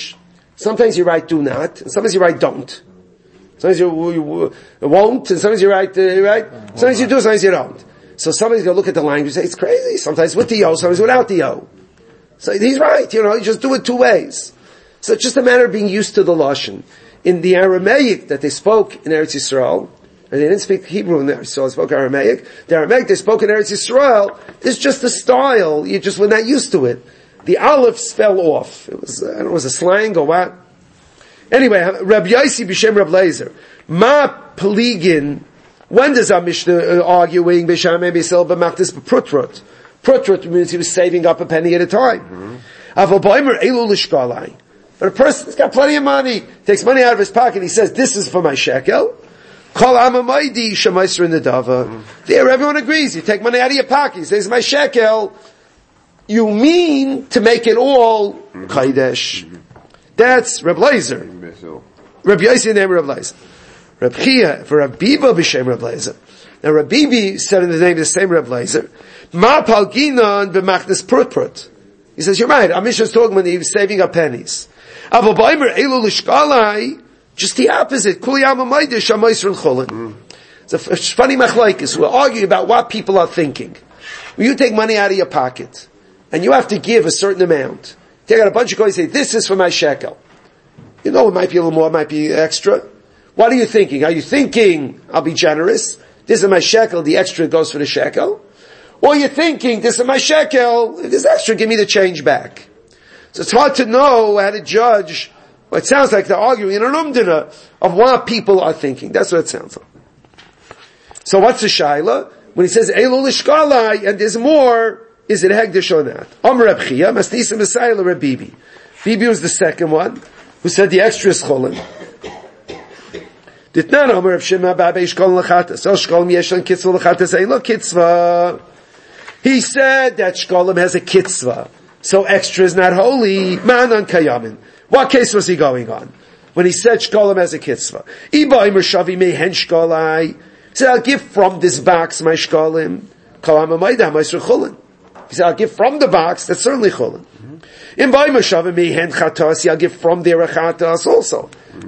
Sometimes you write do not, and sometimes you write don't. Sometimes you won't, and sometimes you write, right? Sometimes you do, sometimes you don't. So somebody's going to look at the language and say, it's crazy. Sometimes with the O, sometimes without the O. So he's right, you just do it two ways. So it's just a matter of being used to the Lashon. In the Aramaic that they spoke in Eretz Yisrael, and they didn't speak Hebrew in Eretz Yisrael, they spoke Aramaic. The Aramaic they spoke in Eretz Yisrael is just a style. You just were not used to it. The aleph fell off. It was, I don't know, it was a slang or what. Anyway, Rabbi Yossi b'Shem Rab Leizer. Ma Peligin. When does our Mishnah arguing b'Shamei b'Sil b'Machtis b'Prutrut? Prutrut means he was saving up a penny at a time. Aval b'Omer elu l'shkalai. But a person's got plenty of money, takes money out of his pocket, he says, this is for my shekel. Kol amamaydi shemaisr in the dava. There, everyone agrees. You take money out of your pocket, he says, my shekel. You mean to make it all Chaydesh. That's Reb Leizer. Reb Yossi name Reb Leizer. Reb Chia, for Reb Biba b'Shem Reb Leizer. Now Reb Bibi said in the name of the same Reb Leizer, Ma palginon b'machnes prut. He says, you're right, our Mishnah is talking when he was saving up pennies. Aval b'Omer elu l'shkalai, just the opposite. Kuli amamayde shamayser l'cholin. It's a funny machlokes. We're arguing about what people are thinking. When you take money out of your pocket, and you have to give a certain amount. Take out a bunch of coins and say, this is for my shekel. It might be a little more, it might be extra. What are you thinking? Are you thinking, I'll be generous, this is my shekel, the extra goes for the shekel? Or you're thinking, this is my shekel, if there's extra, give me the change back. So it's hard to know how to judge. Well, it sounds like they're arguing in an umdina of what people are thinking. That's what it sounds like. So what's the shaila? When he says, Elu l'shkalai, and there's more, is it Hegdish or not? Amr Reb Chia, Masnisa Messiah Reb Bibi. Bibi was the second one, who said the extra is Cholin. Ditnan Amr Reb Shimon Babei Shkolin L'chatas. El Shkolim Yeshan Kitzvah L'chatas Ein Lo Kitzvah. He said that Shkolim has a Kitzvah. So extra is not holy. Ma'anan Kayamin. What case was he going on? When he said Shkolim has a Kitzvah. Iba Imer Shavi Mehen Shkolai. He said, I'll give from this box my Shkolim. Kalam Amayda Maisr Cholin. He said, I'll give from the box, that's certainly Cholin. In Baimashavim, Mehen Chatas, I'll give from their Chatas also.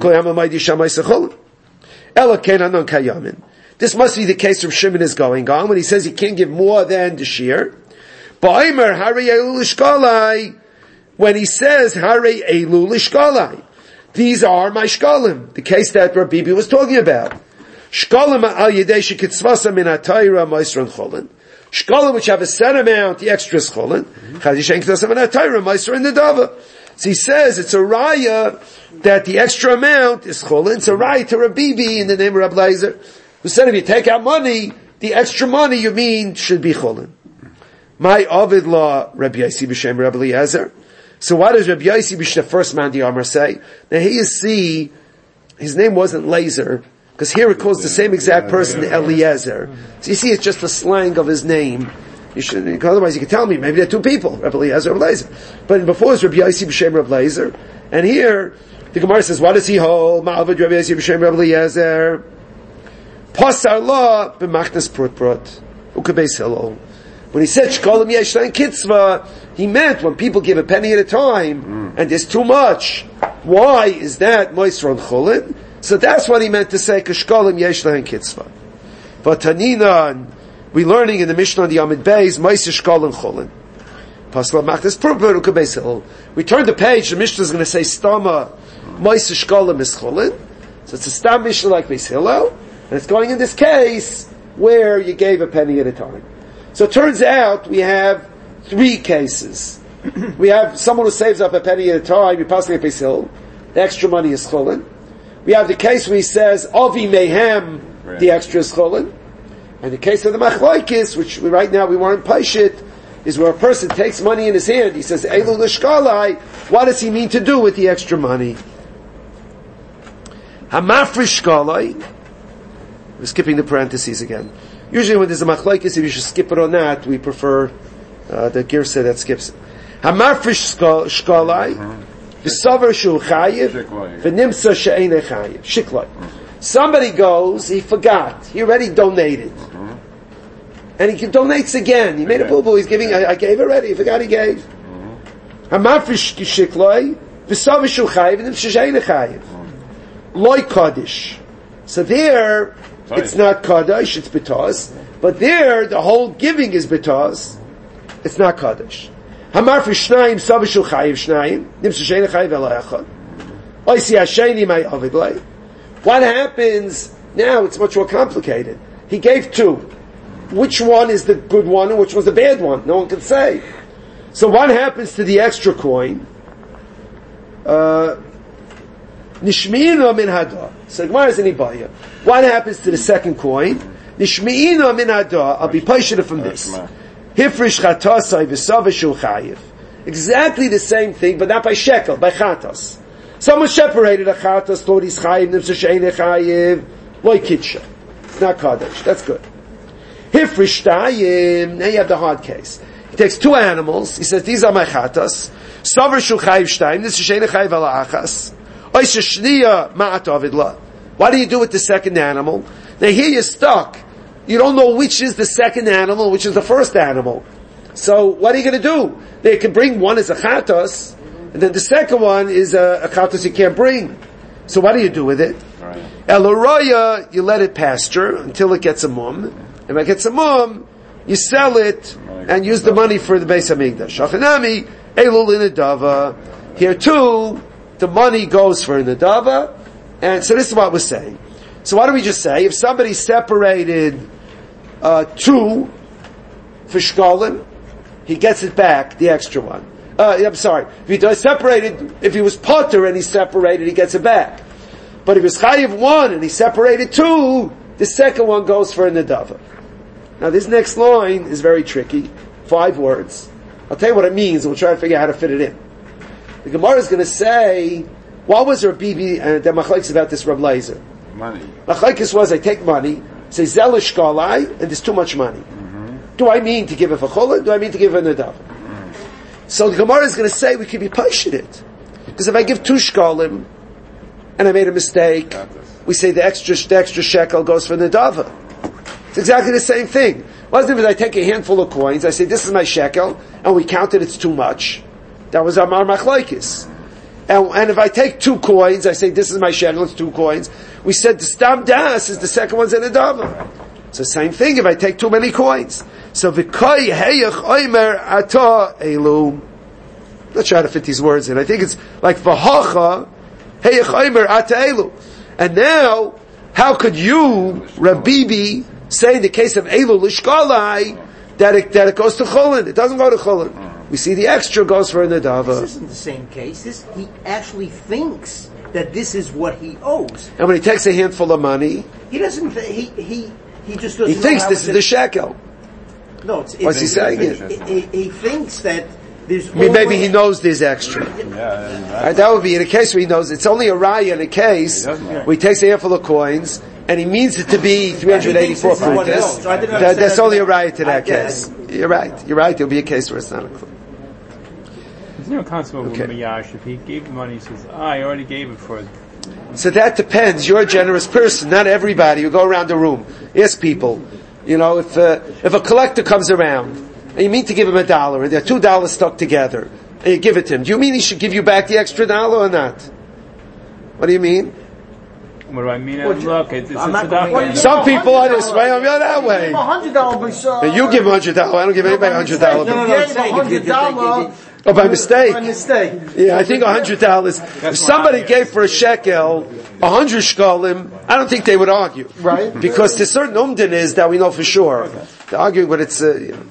This must be the case from Shimon is going on, when he says he can't give more than the shear. Baimer, Hare Elu Lishkalai, when he says, Hare Elu Lishkalai, these are my Shkalim, the case that Rabbi Bibi was talking about. Shkalim al Yedei Shekitzvasa min HaTorah Maisron Cholin. Shkolim which have a set amount, the extra is Cholin. in the Dava. So he says it's a raya that the extra amount is Cholin. It's a raya to Rabbi Bibi in the name of Rabbi Leizer, who said if you take out money, the extra money you mean should be Cholin. My Ovid law, Rabbi Yossi b'Shem Rabbi Eliezer. So what does Rabbi Yossi b'Shem, the first man, the Amar, say? Now here you see, his name wasn't Leizer, because here it calls the same exact person Eliezer. So you see, it's just a slang of his name. You should, otherwise you could tell me, maybe they're two people, Rabbi Eliezer or Rabbi Leizer. But before it was Rabbi Yossi b'Shem Rabbi Leizer. And here, the Gemara says, what does he hold? Ma'avad Rabbi Yossi b'Shem Rabbi Eliezer. Pasar law b'machnas prut. Ukabeis hillel. When he said Shkolim Yeshlein Kitzvah, he meant when people give a penny at a time, and there's too much. Why is that Moisron Cholin? So that's what he meant to say, Kashkolim Yeshlein Kitzvah. But Tanina, we're learning in the Mishnah on the Amid Beis, Moisr Shkolim Cholin. Pasla Machnas Purpur Ukabeis hillel. We turn the page, the Mishnah is going to say Stama, Moisr Shkolim is Cholin. So it's a Stam Mishnah like Beis Hillel, and it's going in this case where you gave a penny at a time. So it turns out we have three cases. We have someone who saves up a penny at a time, you pass the Beis Hillel, the extra money is Cholin. We have the case where he says, Avi Mehem, the extra is Cholin. And the case of the Machlaikis, which right now we weren't Paishit, is where a person takes money in his hand, he says, Elu L'shkalai, what does he mean to do with the extra money? Hamafrish Shkalai, we're skipping the parentheses again. Usually when there's a Machlaikis, if you should skip it or not, we prefer the Girsa that skips it. Hamafrish Shkalai, V'savar shu chayiv, v'nimsa she'enei chayiv. Shiklai. Somebody goes, he forgot. He already donated. And he donates again. He made a boo-boo, he's giving, I gave already, he forgot he gave. Hamafrish shiklai, V'savishu chayiv, and nimtzashein chayiv. Loi kaddish. So there, it's not kaddish, it's betas. But there, the whole giving is betas. It's not kaddish. Hamar for shnayim, savishu chayiv shnayim, nimtzashein chayiv elayachad. Oisi hashayni may avidlay. What happens now? It's much more complicated. He gave two. Which one is the good one and which was the bad one? No one can say. So what happens to the extra coin? Nishmi'ina min hada. So Gemara is in Ibaya. What happens to the second coin? Nishmi'ina min hada. I'll be patient from this. Hifrish chatasai v'savashu chayiv. Exactly the same thing, but not by shekel, by chatas. Someone separated a chatas, thought he's chayiv, nimsa she'ein chayiv, loy kitsha. It's not kaddish. That's good. Hifrish tayim. Now you have the hard case. He takes two animals. He says, these are my chatas. Savashu chayiv shtayim, nimsa she'ein chayiv ala achas. Oisha shniya ma'at avidla. What do you do with the second animal? Now here you're stuck. You don't know which is the second animal, which is the first animal. So what are you going to do? They can bring one as a chatas, and then the second one is a chatas you can't bring. So what do you do with it? El Araya, you let it pasture until it gets a mum. And when it gets a mum, you sell it and use the money for the Beis Hamikdash. Shachanami, Elul in Nadava. Here too, the money goes for Nadava. And so this is what we're saying. So what do we just say? If somebody separated two for shkolim, he gets it back, the extra one. I'm sorry. If he separated, if he was potter and he separated, he gets it back. But if he was chayiv one and he separated two, the second one goes for a nadava. Now this next line is very tricky. 5 words. I'll tell you what it means and we'll try to figure out how to fit it in. The Gemara is going to say, what was Rabbi Bibi, and the machlokes about this Rav Leizer? Money. Machlokes was, I take money, say zelish shkalai, and there's too much money. Do I mean to give it for cholah? Do I mean to give it a nadav? So the Gemara is going to say we could be pushing it. Because if I give 2 shkalim, and I made a mistake, we say the extra shekel goes for nadava. It's exactly the same thing. What if I take a handful of coins, I say this is my shekel, and we counted it's too much. That was our machlokes. And if I take 2 coins, I say this is my shekel, it's 2 coins. We said the stam das is the second one's in nadava. So same thing if I take too many coins. So v'koi heyach oimer ata elu. Let's try to fit these words in. I think it's like v'hacha heyach oimer ata elu. And now, how could you, Rabbi, say in the case of elu lishkalai that it goes to chulin? It doesn't go to chulin. We see the extra goes for a nadava. This isn't the same case. He actually thinks that this is what he owes. And when he takes a handful of money, he doesn't. He just doesn't. He thinks this is the shekel. No, what's he saying? He thinks that there's. I mean, maybe he knows there's extra. That would be in a case where he knows it's only a raya in a case where he takes a handful of coins and he means it to be 384 prutas. That's only a raya to that case. You're right. There'll be a case where it's not a clue. There's no concept of Mayash. If he gave money, he says, I already gave it for it. So that depends. You're a generous person. Not everybody. You go around the room. Ask people. You know, if a collector comes around and you mean to give him $1 and there are $2 stuck together and you give it to him, do you mean he should give you back the extra $1 or not? What do you mean? What do I mean? Look, it's some people are this way, I'm that way. $100 You give him $100. I don't give anybody $100. $100. Oh, by mistake? By mistake. Yeah, I think $100. If somebody gave for a shekel 100 shkalim, I don't think they would argue. Right. Because there's certain umdin is that we know for sure. They're arguing, but it's,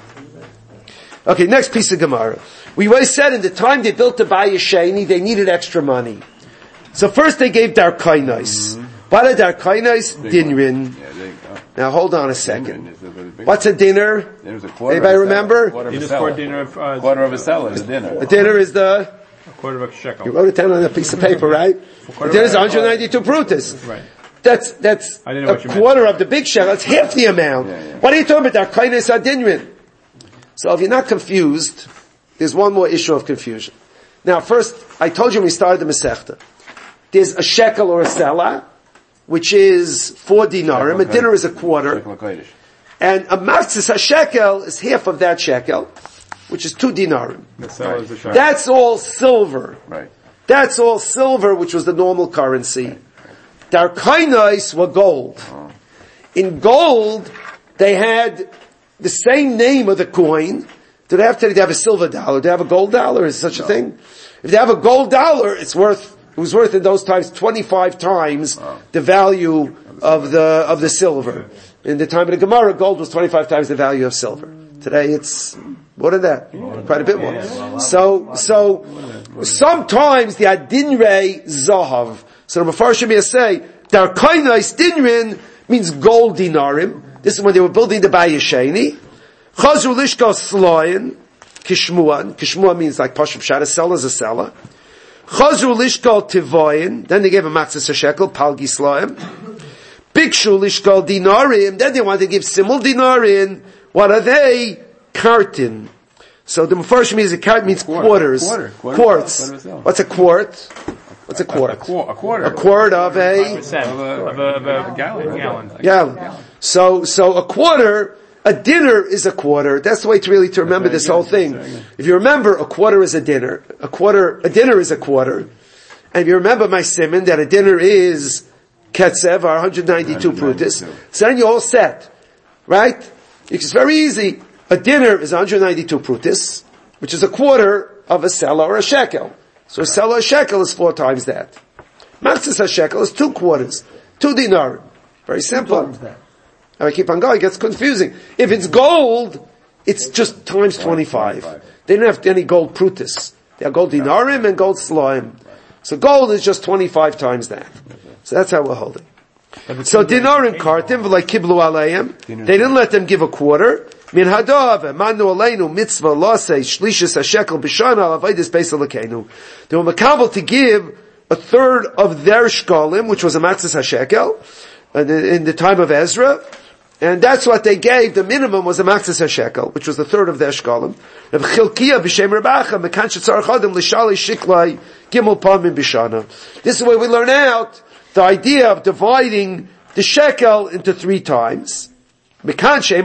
Okay, next piece of Gemara. We always said in the time they built the Bayis Sheni, they needed extra money. So first they gave darkainos. What are darkainos? Dinrin. Now hold on a second. What's a dinner? Anybody remember? Quarter of a seller is a dinner. A dinner is a quarter of a shekel. You wrote it down on a piece of paper, right? A dinner is 192 prutas. Right. That's a quarter of the big shekel. That's half the amount. What are you talking about? Darkainos adinrin. So if you're not confused, there's one more issue of confusion. Now first, I told you when we started the Masechta. There's a shekel or a selah, which is 4 dinarim. A dinner is a quarter. And a matzis, a shekel, is half of that shekel, which is 2 dinarim. Right. That's all silver. Right. That's all silver, which was the normal currency. Darkainais were gold. In gold, they had the same name of the coin. Do they have a silver dollar? Do they have a gold dollar? Is such a thing? If they have a gold dollar, it was worth in those times 25 times the value of the silver. In the time of the Gemara, gold was 25 times the value of silver. Today it's more than that. Quite a bit more. So sometimes the adinrei zahav. So the Mefarshim say, Darkainais dinrin means gold dinarim. This is when they were building the Bayesheni. Chazru lishka slayin, kishmuan. Kishmuan means like Pashab Shad, a seller is a seller. Chazru lishka tivoyin. Then they gave a maxis a shekel, palgi slayim. Bikshu lishka dinarim. Then they wanted to give simul dinarim. What are they? Kartin. So the Mefarshim means a cart means quarters. Quarts. What's a quart? What's a quart? A quarter. A quart of a gallon. So a quarter, a dinner is a quarter. That's the way to remember this whole thing. If you remember, a quarter is a dinner. A dinner is a quarter. And if you remember my simon, that a dinner is ketsev, or 192 prutis, so then you're all set. Right? It's very easy. A dinner is 192 prutis, which is a quarter of a selah or a shekel. So a selah or a shekel is 4 times that. Maxis a shekel is 2 quarters. 2 dinar. Very simple. I keep on going, it gets confusing. If it's gold, it's just times 25. They don't have any gold prutis. They have gold dinarim and gold slaim. So gold is just 25 times that. So that's how we're holding. So dinarim kartim v'lay kiblu aleim. They didn't let them give a quarter. Min hadav manu aleinu mitzvah lasei shlishis hashekel b'shana avodas beis Elokeinu. They were makabel to give a third of their shkalim, which was a maxis hashekel, in the time of Ezra, and that's what they gave. The minimum was a maxis hashekel, which was the third of their shkalim. Reb Chilkiah b'shem Rebacha mekan shetzar chadim l'shalei shiklai gimel pamim b'shana. This is where we learn out the idea of dividing the shekel into 3 times. Gemara says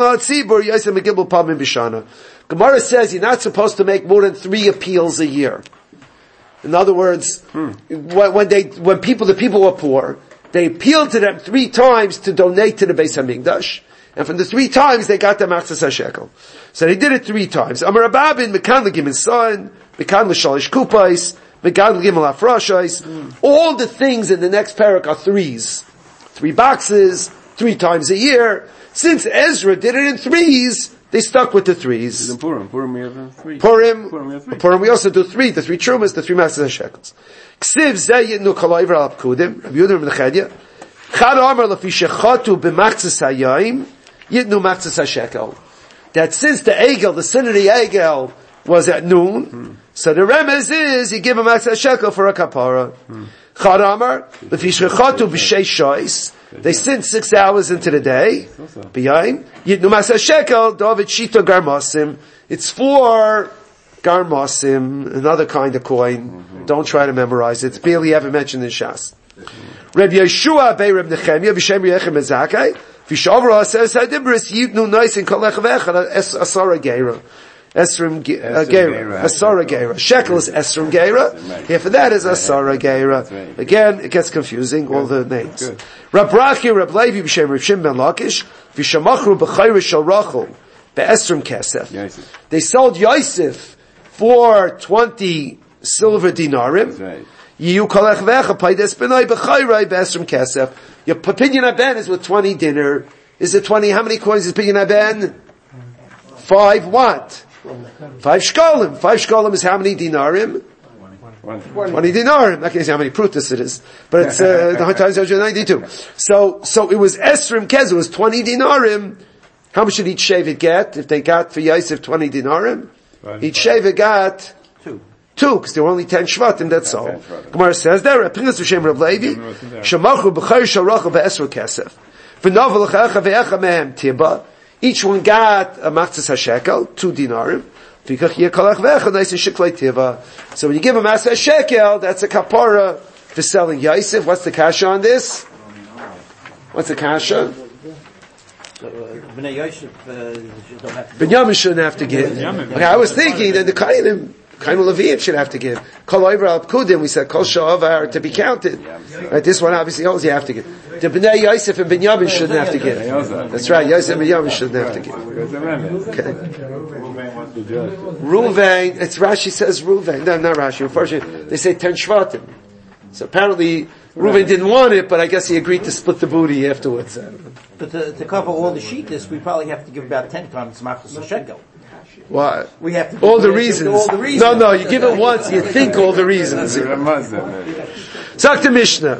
you're not supposed to make more than 3 appeals a year. In other words, when the people were poor, they appealed to them 3 times to donate to the Beis Hamikdash, and from the 3 times they got the Maxas HaShekel. So they did it 3 times. Amar Ababin, Mekan l'Gimel Son, Mekan l'Shalish Kupais, Mekan l'Gimel Afrashais. All the things in the next parak are 3s. 3 boxes, 3 times a year. Since Ezra did it in 3s, they stuck with the 3s. In Purim we have 3. Purim we also do 3, the 3 trumas, the 3 Maxas HaShekels. Ksiv zeh yitnu kalayver al pkudim, Rabbi Yehuda ben Chedya. Chad Amar lefi shechatu b'machzis hayayim, yitnu machzis hashekel. That since the egel, the sin of the egel, was at noon, so the remez is, you give a machzis hashekel for a kapara. Chad Amar lefi shechatu b'shei shois, they sinned 6 hours into the day, b'yayim, yitnu machzis hashekel, David shita garmasim, it's for garmasim, another kind of coin. Don't try to memorize it. It's barely ever mentioned in Shas. Reb Yeshua bei Reb Nechemia v'shem Yechem Ezakai v'shavra says hadibris yitnu nice in kolech v'echad asara geira. Esrim geira. Asara geira. Shekel is esrim geira. Here for that is asara geira. Again, it gets confusing, all the names. Reb Rachi, Reb Levi v'shem Reb Shim ben Lakish v'shamachru b'chayrish shal Rachel be'esrim kesef. They sold Yosef for 20 silver dinarim. Your Pidyon Haben is with 20 dinner. Is it 20? How many coins is Pidyon Haben? 5 what? 5 shkolim. 5 shkolim is how many dinarim? 20 dinarim. I can't say how many prutas it is, but it's times 192. So it was Esrim Kez, it was 20 dinarim. How much did each Shevet get? If they got for Yosef 20 dinarim, each Shevet got 2, because there were only 10 shvatim, that's all. Gemara says there, Pinchas v'shem Rav Levi, Shemachu b'chayr sharacha be'esra kesef. V'novel l'chayacha ve'echa mehem tiba. Each one got a machzis hashekel, 2 dinarim. V'kach yekalach ve'echa nice and shiklai tiba. So when you give a machzis hashekel, that's a kapara for selling Yosef. What's the kasha on this? What's the kasha? B'nai Yosef, Binyamin shouldn't have to give. Okay, I was thinking that the Kainim, Kain Leviim should have to give. Kol Oiver Al Pkudim, we said Kol Sha'avar to be counted. Right, this one obviously holds you have to give. The Bnei Yosef and Binyamin shouldn't have to give. That's right, Yosef and Binyamin shouldn't have to give. Okay. Ruvain, it's Rashi says Ruvain. No, not Rashi. Unfortunately, they say 10 Shvatim. So apparently, Reuven didn't want it, but I guess he agreed to split the booty afterwards. But to cover all the sheetas, we probably have to give about 10 times machzor shekel. What? We have to all the reasons. No, you give it once, you think all the reasons. Talk to Mishnah.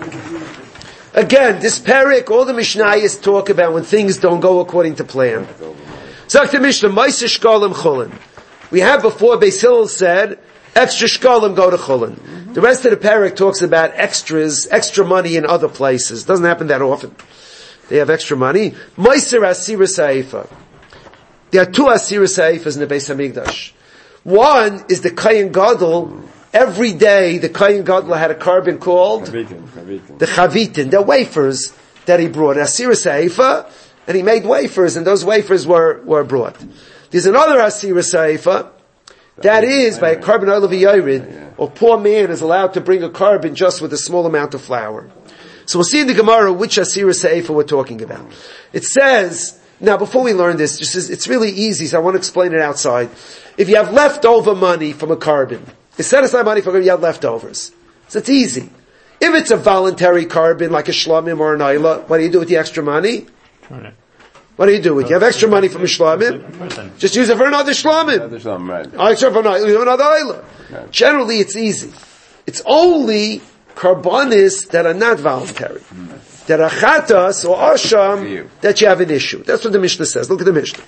Again, this parak, all the Mishnayos talk about when things don't go according to plan. Talk to Mishnah, Ma'aser Shkalim Chulin. We have before, Beis Hillel said, extra shkalim go to chulin. The rest of the parak talks about extra money in other places. Doesn't happen that often. They have extra money. Ma'aser asira sa'efa. There are two asira sa'efas in the Beis Hamikdash. One is the Kohen Gadol. Every day the Kohen Gadol had a carbon called the chavitin. They're wafers that he brought. Asira sa'efa, and he made wafers, and those wafers were brought. There's another asira sa'efa. That is, by a carbon oil of a yorid, a poor man is allowed to bring a carbon just with a small amount of flour. So we'll see in the Gemara which Asira Seifa we're talking about. It says, now before we learn this, it's really easy, so I want to explain it outside. If you have leftover money from a carbon, you set aside money for a carbon, you have leftovers. So it's easy. If it's a voluntary carbon, like a shlamim or an ayla, what do you do with the extra money? What do you do with it? You have extra money from a shlamim? Just use it for another shlamim. Extra for another ayla. Generally, it's easy. It's only karbanis that are not voluntary. That are chatas or asham that you have an issue. That's what the Mishnah says. Look at the Mishnah.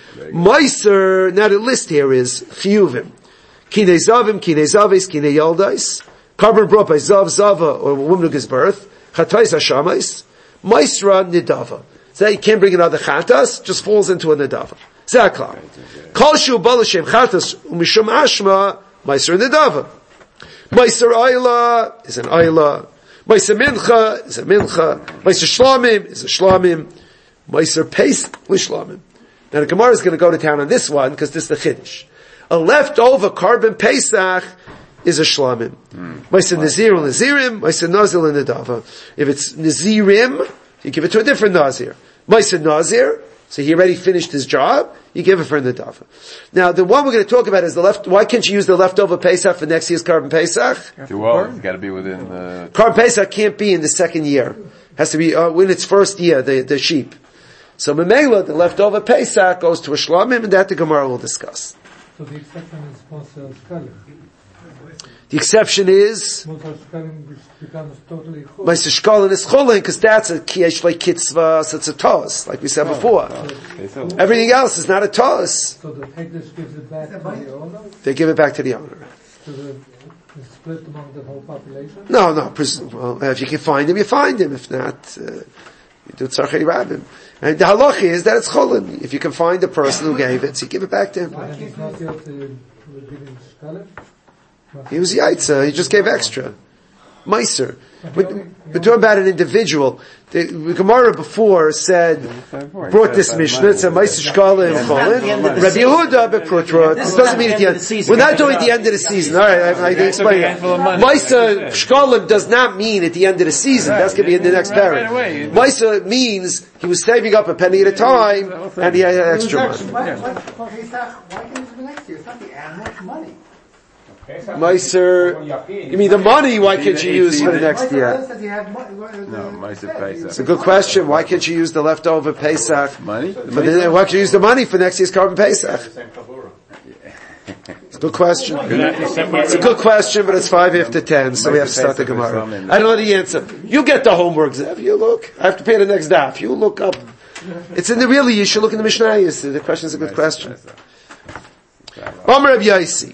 Meiser, now the list here is chiyuvim. Kinei zavim, kinei zavis, kinei yoldais. Carbon brought by zav, zava, or a woman who gives birth. Chatais hashamais. Meisra nidava. So you can't bring another chatas, just falls into a nedava. Zakla. Kol shu balashem chatas umishum ashma meiser nedava. Meiser ayla is an ayla. Meiser mincha is a mincha. Meiser shlamim is a shlamim. Meiser peis l'shlamim. Now the Gemara is going to go to town on this one because this is the chiddush. A leftover carbon pesach is a shlamim. Meiser nazir nazirim. Meiser nazir nedava. If it's nazirim, you give it to a different nazir. Meiser nazir, so he already finished his job, you give it for the nedava. Now, the one we're going to talk about is why can't you use the leftover Pesach for next year's carbon Pesach? Too old, it's got to be within the... Carbon Pesach can't be in the second year. Has to be, in its first year, the sheep. So, Memela, the leftover Pesach goes to a shlamim, and that the Gemara will discuss. So the exception is Moshe Shkalim. The exception is Moshe Shkalim becomes totally chulin. Meiser Shkalim is chulin, because that's a kiyesh like kitzvah, so it's a tos, like we said before. Everything else is not a tos. So the Hekdesh gives it back to the owner? They give it back to the owner. So it's split among the whole population? No. Well, if you can find him, you find him. If not, you do tzarchei rabbim. And the halach is that it's chulin. If you can find the person who gave it, so you give it back to him. And he's not yet giving Shkalim? He was yaitza. He just gave extra. Meiser. We're talking about an individual. The Gemara before brought this Mishnah. It's a Meiser Shkalim Cholin. Rabbi Yehuda Beprutra. This doesn't mean at the end. We're not doing the end of the season. All right, I can explain it. Meiser Shkalim does not mean at the end of the season. That's going to be in the next parak. Meiser means he was saving up a penny at a time, and he had extra money. Why can't it be next year? It's not the animal's money. Meiser, give me the money, why can't you use for the next year? No, Meiser Pesach. It's a good question. Why can't you use the leftover Pesach? Money? Why can't you use the money for next year's carbon Pesach? It's a good question. It's a good question, but it's 5 after 10, so we have to start the Gemara. I don't know the answer. You get the homework, Zev. You look. I have to pay the next daf. You look up. It's in the really, you should look in the Mishnayos. The question is a good question. Omer Reb Yaisi.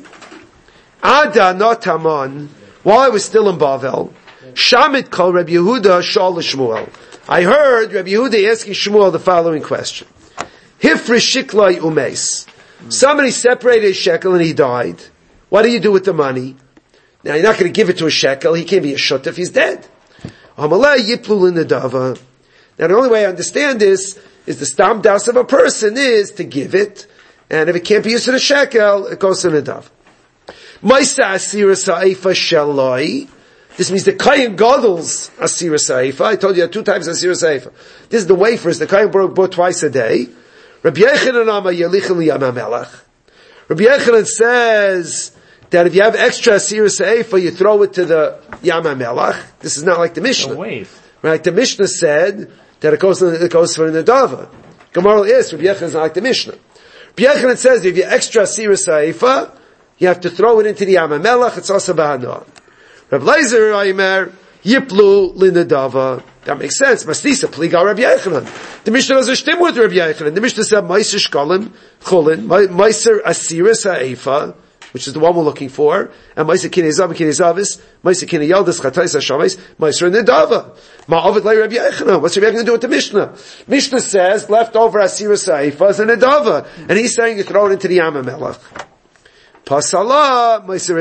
Ada Notamon, while I was still in Bavel, Shamit called Rabbi Yehuda Shal Shmuel. I heard Rabbi Yehuda asking Shmuel the following question. Hifri Shiklai Umes. Somebody separated a shekel and he died. What do you do with the money? Now you're not going to give it to a shekel. He can't be a shutaf. He's dead. Hamalei Yiplul in the Dava. Now the only way I understand this is the stam das of a person is to give it, and if it can't be used in a shekel, it goes to the Dava. Maisa asira sa'ifa shaloi. This means the Kayin Gadol's asira sa'ifa. I told you 2 times asira sa'ifa. This is the wafers. The Kayin brought twice a day. Rabbi Yechanan ama yalichin li Yam HaMelech. Rabbi Yechanan says that if you have extra asira sa'ifa, you throw it to the Yam HaMelech. This is not like the Mishnah. Right? The Mishnah said that it goes for the Nedava. Gemara is Rabbi Yechanan is not like the Mishnah. Rabbi Yechanan says if you extra asira sa'ifa, you have to throw it into the Yam HaMelech. It's also b'hana. Rabbi Leizer Aimer Yiplu Linadava. That makes sense. Mastisa Pliga Rabbi Yechanan. The Mishnah doesn't stem with Rabbi Yechanan. The Mishnah said Meiser Shkalim Cholin Meiser Asira Sa'ifa, which is the one we're looking for, and Meiser Kinei Zav Kinei Zavis Meiser Kinei Yaldas Chatais Hashamis Meiser Nidava. Ma'avid Lei Rabbi Yechanan. What's Rabbi Yechanan do with the Mishnah? Mishnah says leftover Asira Sa'ifa is a Nidava, and he's saying you throw it into the Yam HaMelech. Pasala,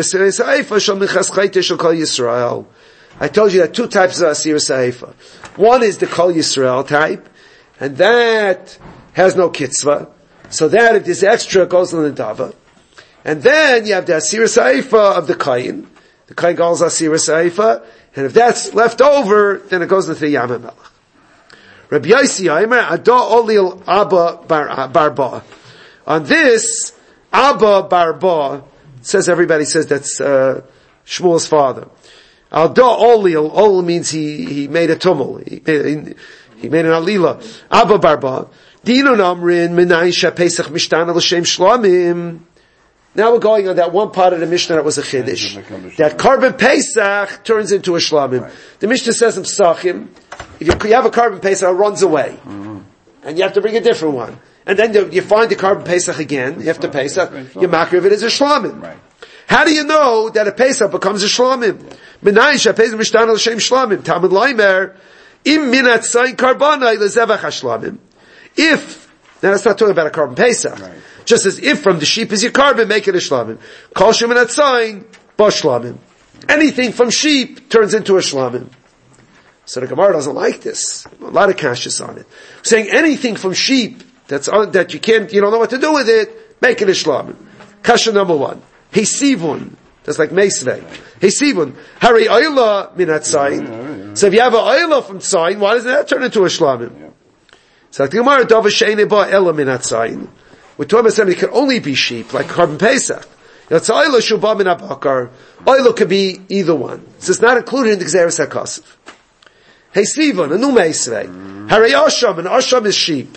Yisrael. I told you that 2 types of Asir Saifa. One is the Kol Yisrael type, and that has no kitzvah. So that if there's extra, it goes in the Dava. And then you have the Asir Saifa of the Kayin. The Kayin goes Asir Saifa, and if that's left over, then it goes into the Yam HaMelech. Rabbi Yossi Aimer, Ada Olil Abba Barba. On this, Abba Barba says everybody says that's Shmuel's father. Alda Olil, Ol means he made a tumul. He made an alila. Abba Barba. Dino Namrin Minayin Pesach Mishtana L'Shem Shlomim. Now we're going on that one part of the Mishnah that was a Chiddush. That Karban Pesach turns into a Shlomim. Right. The Mishnah says in Psachim, if you have a Karban Pesach, it runs away. Mm-hmm. And you have to bring a different one. And then you find the Karban Pesach again, you have to Pesach, you makriv of it as a Shlomim. Right. How do you know that a Pesach becomes a Shlomim? Menayin shapezim mishtana l'shem Shlomim. Talmud Leimer, im minat sayin karbanai lezevach ha-Shlomim. If, now that's not talking about a Karban Pesach. Right. Just as if from the sheep is your carbon, make it a Shlomim. Kol shem minat sayin, ba Shlomim. Anything from sheep turns into a Shlomim. So the Gemara doesn't like this. A lot of kashas on it. Saying anything from sheep that you don't know what to do with it, make it a Shlomim. Kasha number 1. Hisivun. That's like Meisvei. Hisivun. Hari Oyla minat Tzayin. So if you have an Oyla from Tzayin, why doesn't that turn into a Shlomim? So like the Gemara, Dava Sheine Ba Ela minat Tzayin. We're talking about something that can only be sheep, like Karban Pesach. It's Oyla Shubha min HaBakar. Oyla could be either one. So it's not included in the Gzeres HaKosov. Hisivun, a new Meisvei. Hari Asham, and Asham is sheep.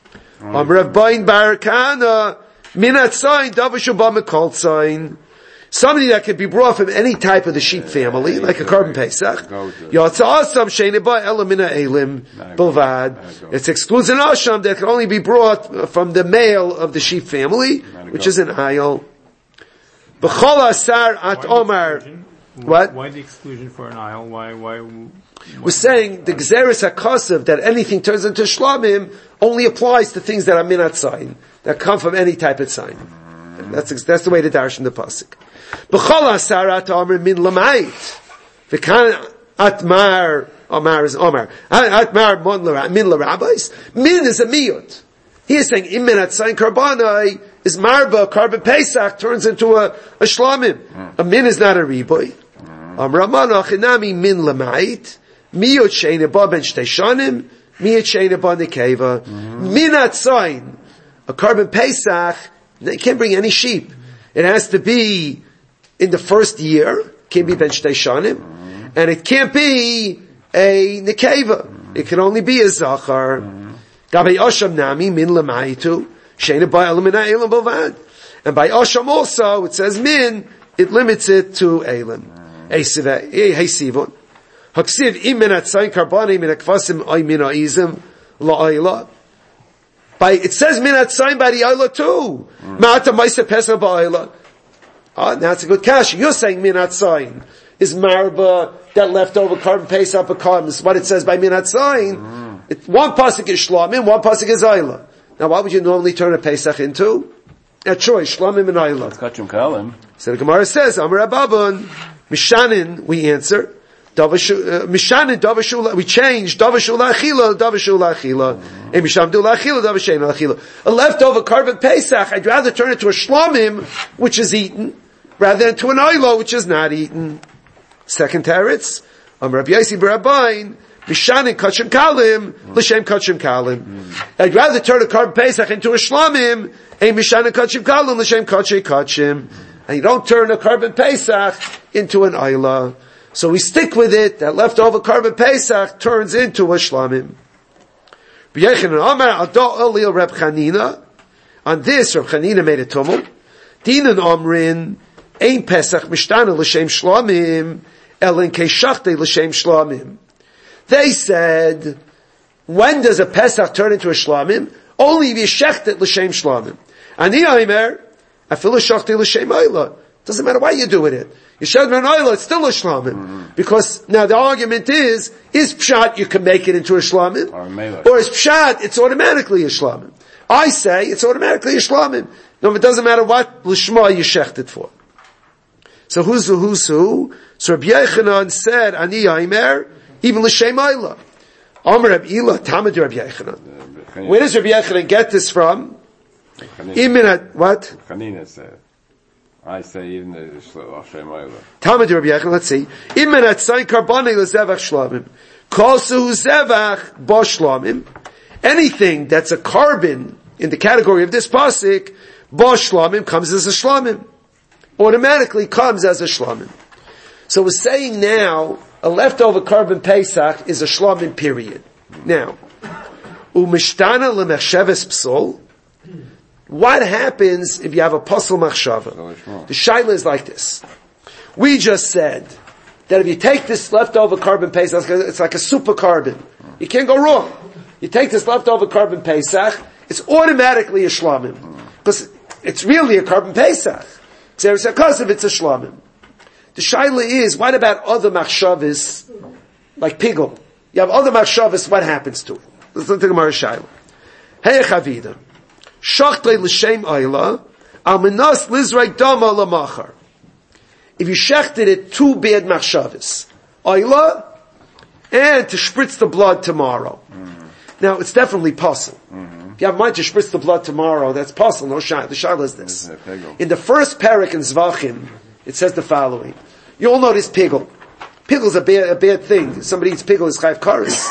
Rav Bain Bar Kana minat Tzayin Dava Shubha Mikol Tzayin. Somebody that could be brought from any type of the sheep family, like a Karban Pesach. It excludes an Asham that can only be brought from the male of the sheep family, which is an ayil. B'chol asar at Omar. What? Why the exclusion for an ayil? Why? We're saying the Gzeres HaKosov, that anything turns into Shlomim, only applies to things that are minat Tzayin, that come from any type of Tzayin. That's the way to darshan the pasuk. B'chol asarat Omer min lamait. V'kan atmar, Omar is Omar. Atmar min l'rabbis. Min is a miyut. He is saying, im minat Tzayin karbanai is marba, Karban Pesach turns into a Shlomim. A min is not a riboy. Amar Amana chinami min lamait. Miyut sheina ba ben shtei shanim. Miyut sheina ba nekeva. Minat Tzayin. A Karban Pesach, they can't bring any sheep. It has to be in the first year. It can't be ben shtei shanim, and it can't be a nekeva. It can only be a zachar. Gabei Asham nami min lamaitu sheina ba elam mina elam bovad. And by Asham also it says min. It limits it to elam. Heisivon haksiv im minat Tzayin karbani min akvasim ay min aizim la'ayla. It says minat Tzayin by the ayla too. Ma'ata ma'isa pesach ba'ayla. Now it's a good cash. You're saying minat Tzayin is marba, that leftover Karban Pesach becomes what it says by minat Tzayin. One pasuk is Shlomim, one pasuk is ayla. Now what would you normally turn a Pesach into? A choice, Shlomim and ayla. It's Kachim Kalim. So the Gemara says, Amar Ababun, Mishanin, we answer. Mishanin davashul, we change davashul achila, davashul achila. And mishamdu achila, davashein achila. A leftover Karban Pesach, I'd rather turn it to a Shlomim, which is eaten, rather than to an oila, which is not eaten. Second teretz, Rabbi Yossi Barabain, Mishanin Kachim Kalim, L'Shem Kachim Kalim. I'd rather turn a Karban Pesach into a Shlamim, a Mishanin Kachim Kalim, L'Shem Kachim. And you don't turn a Karban Pesach into an oila. So we stick with it, that leftover Karban Pesach turns into a Shlamim. On this, Reb Chanina made a tumult. Dinan Omrin, Ein Pesach Mishtana L'Shem Shlamim, Elin Keishachte L'Shem Shlamim. They said, when does a Pesach turn into a Shlamim? Only if you shecht it L'Shem Shlamim. Ani Aimer, Afilu Shachte L'Shem Oila. Doesn't matter what you do with it. You shecht an Oila, it's still a Shlamim. Because now the argument is Pshat you can make it into a Shlamim? Or is Pshat, it's automatically a Shlamim? I say, it's automatically a Shlamim. No, it doesn't matter what L'Shma you shecht it for. So who's who? So Rabbi Yechanan said, Ani Aimer, even L'Shem Oila. Amar Rabbi Ila, Tamad Rabbi Yechanan. Where does Rabbi Yechanan get this from? Iminat, what? Chanina said. I say even the L'Shem Oila. Tamad Rabbi Yechanan, let's see. Iminat Sayin Karbonei L'Zevach Shlamim. Kolsu Zevach Bo Shlamim. Anything that's a carbon in the category of this pasuk, Bo Shlamim comes as a Shlamim. Automatically comes as a Shlamim. So we're saying now, a leftover Karban Pesach is a Shlamim period. Now, Umishtana lemechsheves psol. What happens if you have a pasal machshava? The shaila is like this. We just said that if you take this leftover Karban Pesach, it's like a super carbon. You can't go wrong. You take this leftover Karban Pesach, it's automatically a Shlamim. Because it's really a Karban Pesach. Because if it's a Shlamim. The shaila is, what about other machshavas, like pigul? You have other machshavas, what happens to it? Let's look at the Gemara shaila. Hey chavida, shachtlei l'shem oila, al menas lizrei dama lamachar. If you shechted it, two bad machshavas, oila, and to spritz the blood tomorrow. Now, it's definitely possible. If you have mind to spritz the blood tomorrow, that's possible. No shaila. The shaila is this. In the first parak in Zvachim, it says the following. You all know this pigul. Pigul's a bad thing. If somebody eats pigul, it's chayv kares.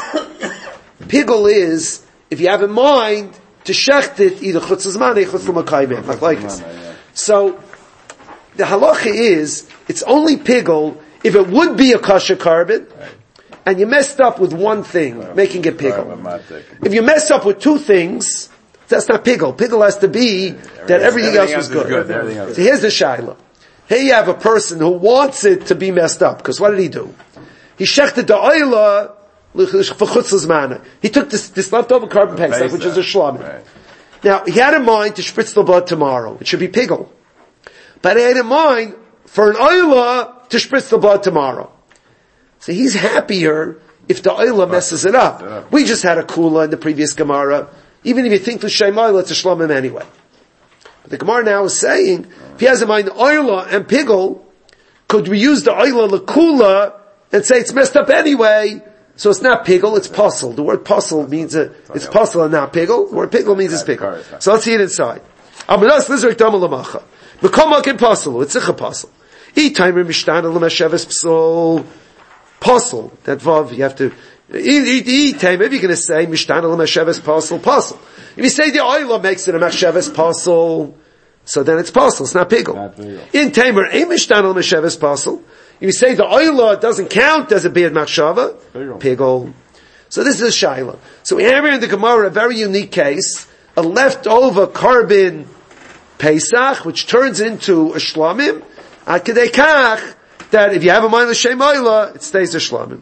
Pigul is, if you have in mind, to shecht it, either chutz zman, or chutz l'makayim, like this. So, the halacha is, it's only pigul if it would be a kosher carbon, and you messed up with one thing, making it pigul. If you mess up with two things, that's not pigul. Pigul has to be that everything else was good. So here's the shaila. Here you have a person who wants it to be messed up, because what did he do? He shechted the oila for chutzlas mana. He took this leftover Karban Pesach, which is a shlamim. Right. Now, he had in mind to spritz the blood tomorrow. It should be pigul. But he had in mind for an oila to spritz the blood tomorrow. So he's happier if the oila messes it up. We just had a kula in the previous Gemara. Even if you think l'shem oila, it's a shlamim anyway. But the Gemara now is saying, if he has in mind oila and pigul, could we use the oila l'kula and say it's messed up anyway? So it's not pigul, it's puzzle. The word puzzle means it's puzzle and not pigul. The word pigul means it's pigul. So let's see it inside. Amanas lizrik dama l'macha. B'komak puzzle, it's a puzzle. E-timer mishtana l'masheves psol. Puzzle, that vav, you have to, maybe you're going to say, mishtana l'masheves puzzle. If you say the oila makes it a masheves puzzle, so then it's puzzle, it's not pigul. In tamer, a mishtana l'masheves puzzle. If you say the oila doesn't count as a bad machshava, pigul. So this is a shaila. So we have here in the Gemara a very unique case, a leftover carbon Pesach, which turns into a shlamim, ad kedei kach, that if you have a mind l'shem oila, it stays a shlamim.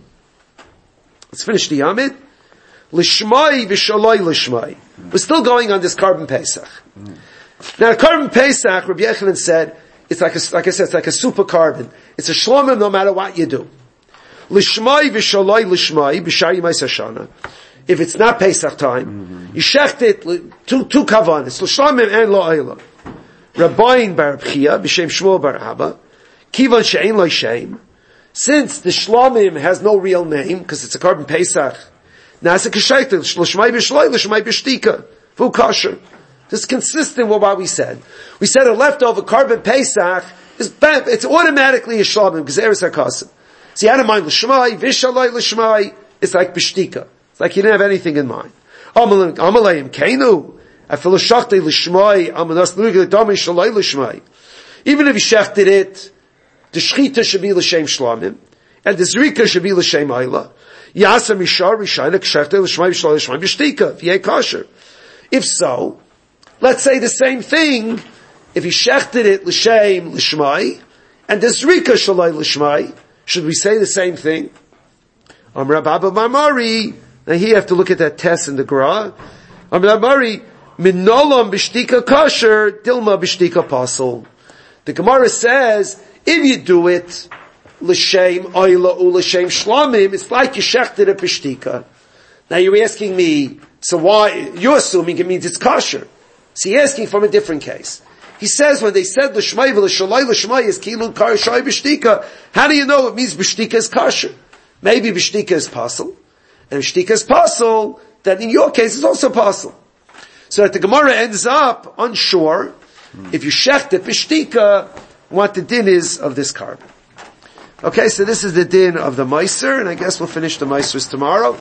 Let's finish the Yamid. L'shmai v'shaloi l'shmai. We're still going on this Karban Pesach. Now, Karban Pesach, Rabbi Yechanan said, it's like I said, it's like a super carbon. It's a shlamim no matter what you do. L'shmai v'shaloi l'shmai b'shari ma'is hashana. If it's not Pesach time, you shecht it two kavanas, l'shlamim and lo'oila. Rabbain bar B'chia b'shem Shmuel bar Abba. Kivan she'ein lo shem, since the shlamim has no real name because it's a Karban Pesach. Now it's a kashayta l'shmai b'shloi l'shmai b'shtika v'u kasher. This is consistent with what we said. We said a leftover carbon Pesach it's automatically a shlomim, gzeres hakasim. So you had in mind l'shmai, vishalai l'shmai, it's like b'shtika. It's like you didn't have anything in mind. Amalayim keinu, afilu shachtei l'shmai, amanas l'ugel domi shalai l'shmai. Even if you shechted it, the shchita should be l'shem shlomim, and the zrika should be l'shem ayla. Yasa mishar rishayna k'shechtei l'shmai v'shalai l'shmai b'shtika, v'yeh kosher. If so, let's say the same thing, if he shechted it l'shem l'shmai, and the zrika shalai l'shmai, should we say the same thing? Amar Abba Mamari, now here you have to look at that test in the Gra. Amar Mamari, minolam b'shtika kosher, dilma b'shtika pasul. The Gemara says, if you do it, l'shem oila u l'shem shlamim, it's like you shechted it b'shtika. Now you're asking me, so why, you're assuming it means it's kosher. So you're asking from a different case. He says when they said l'shmai v'l'shalai l'shmai is kilun karshai b'shtika, how do you know it means b'shtika is kosher? Maybe b'shtika is pasul, and b'shtika is pasul, that in your case is also pasul. So that the Gemara ends up unsure, if you shecht it b'shtika, what the din is of this carbon. Okay, so this is the din of the meiser, and I guess we'll finish the meisers tomorrow.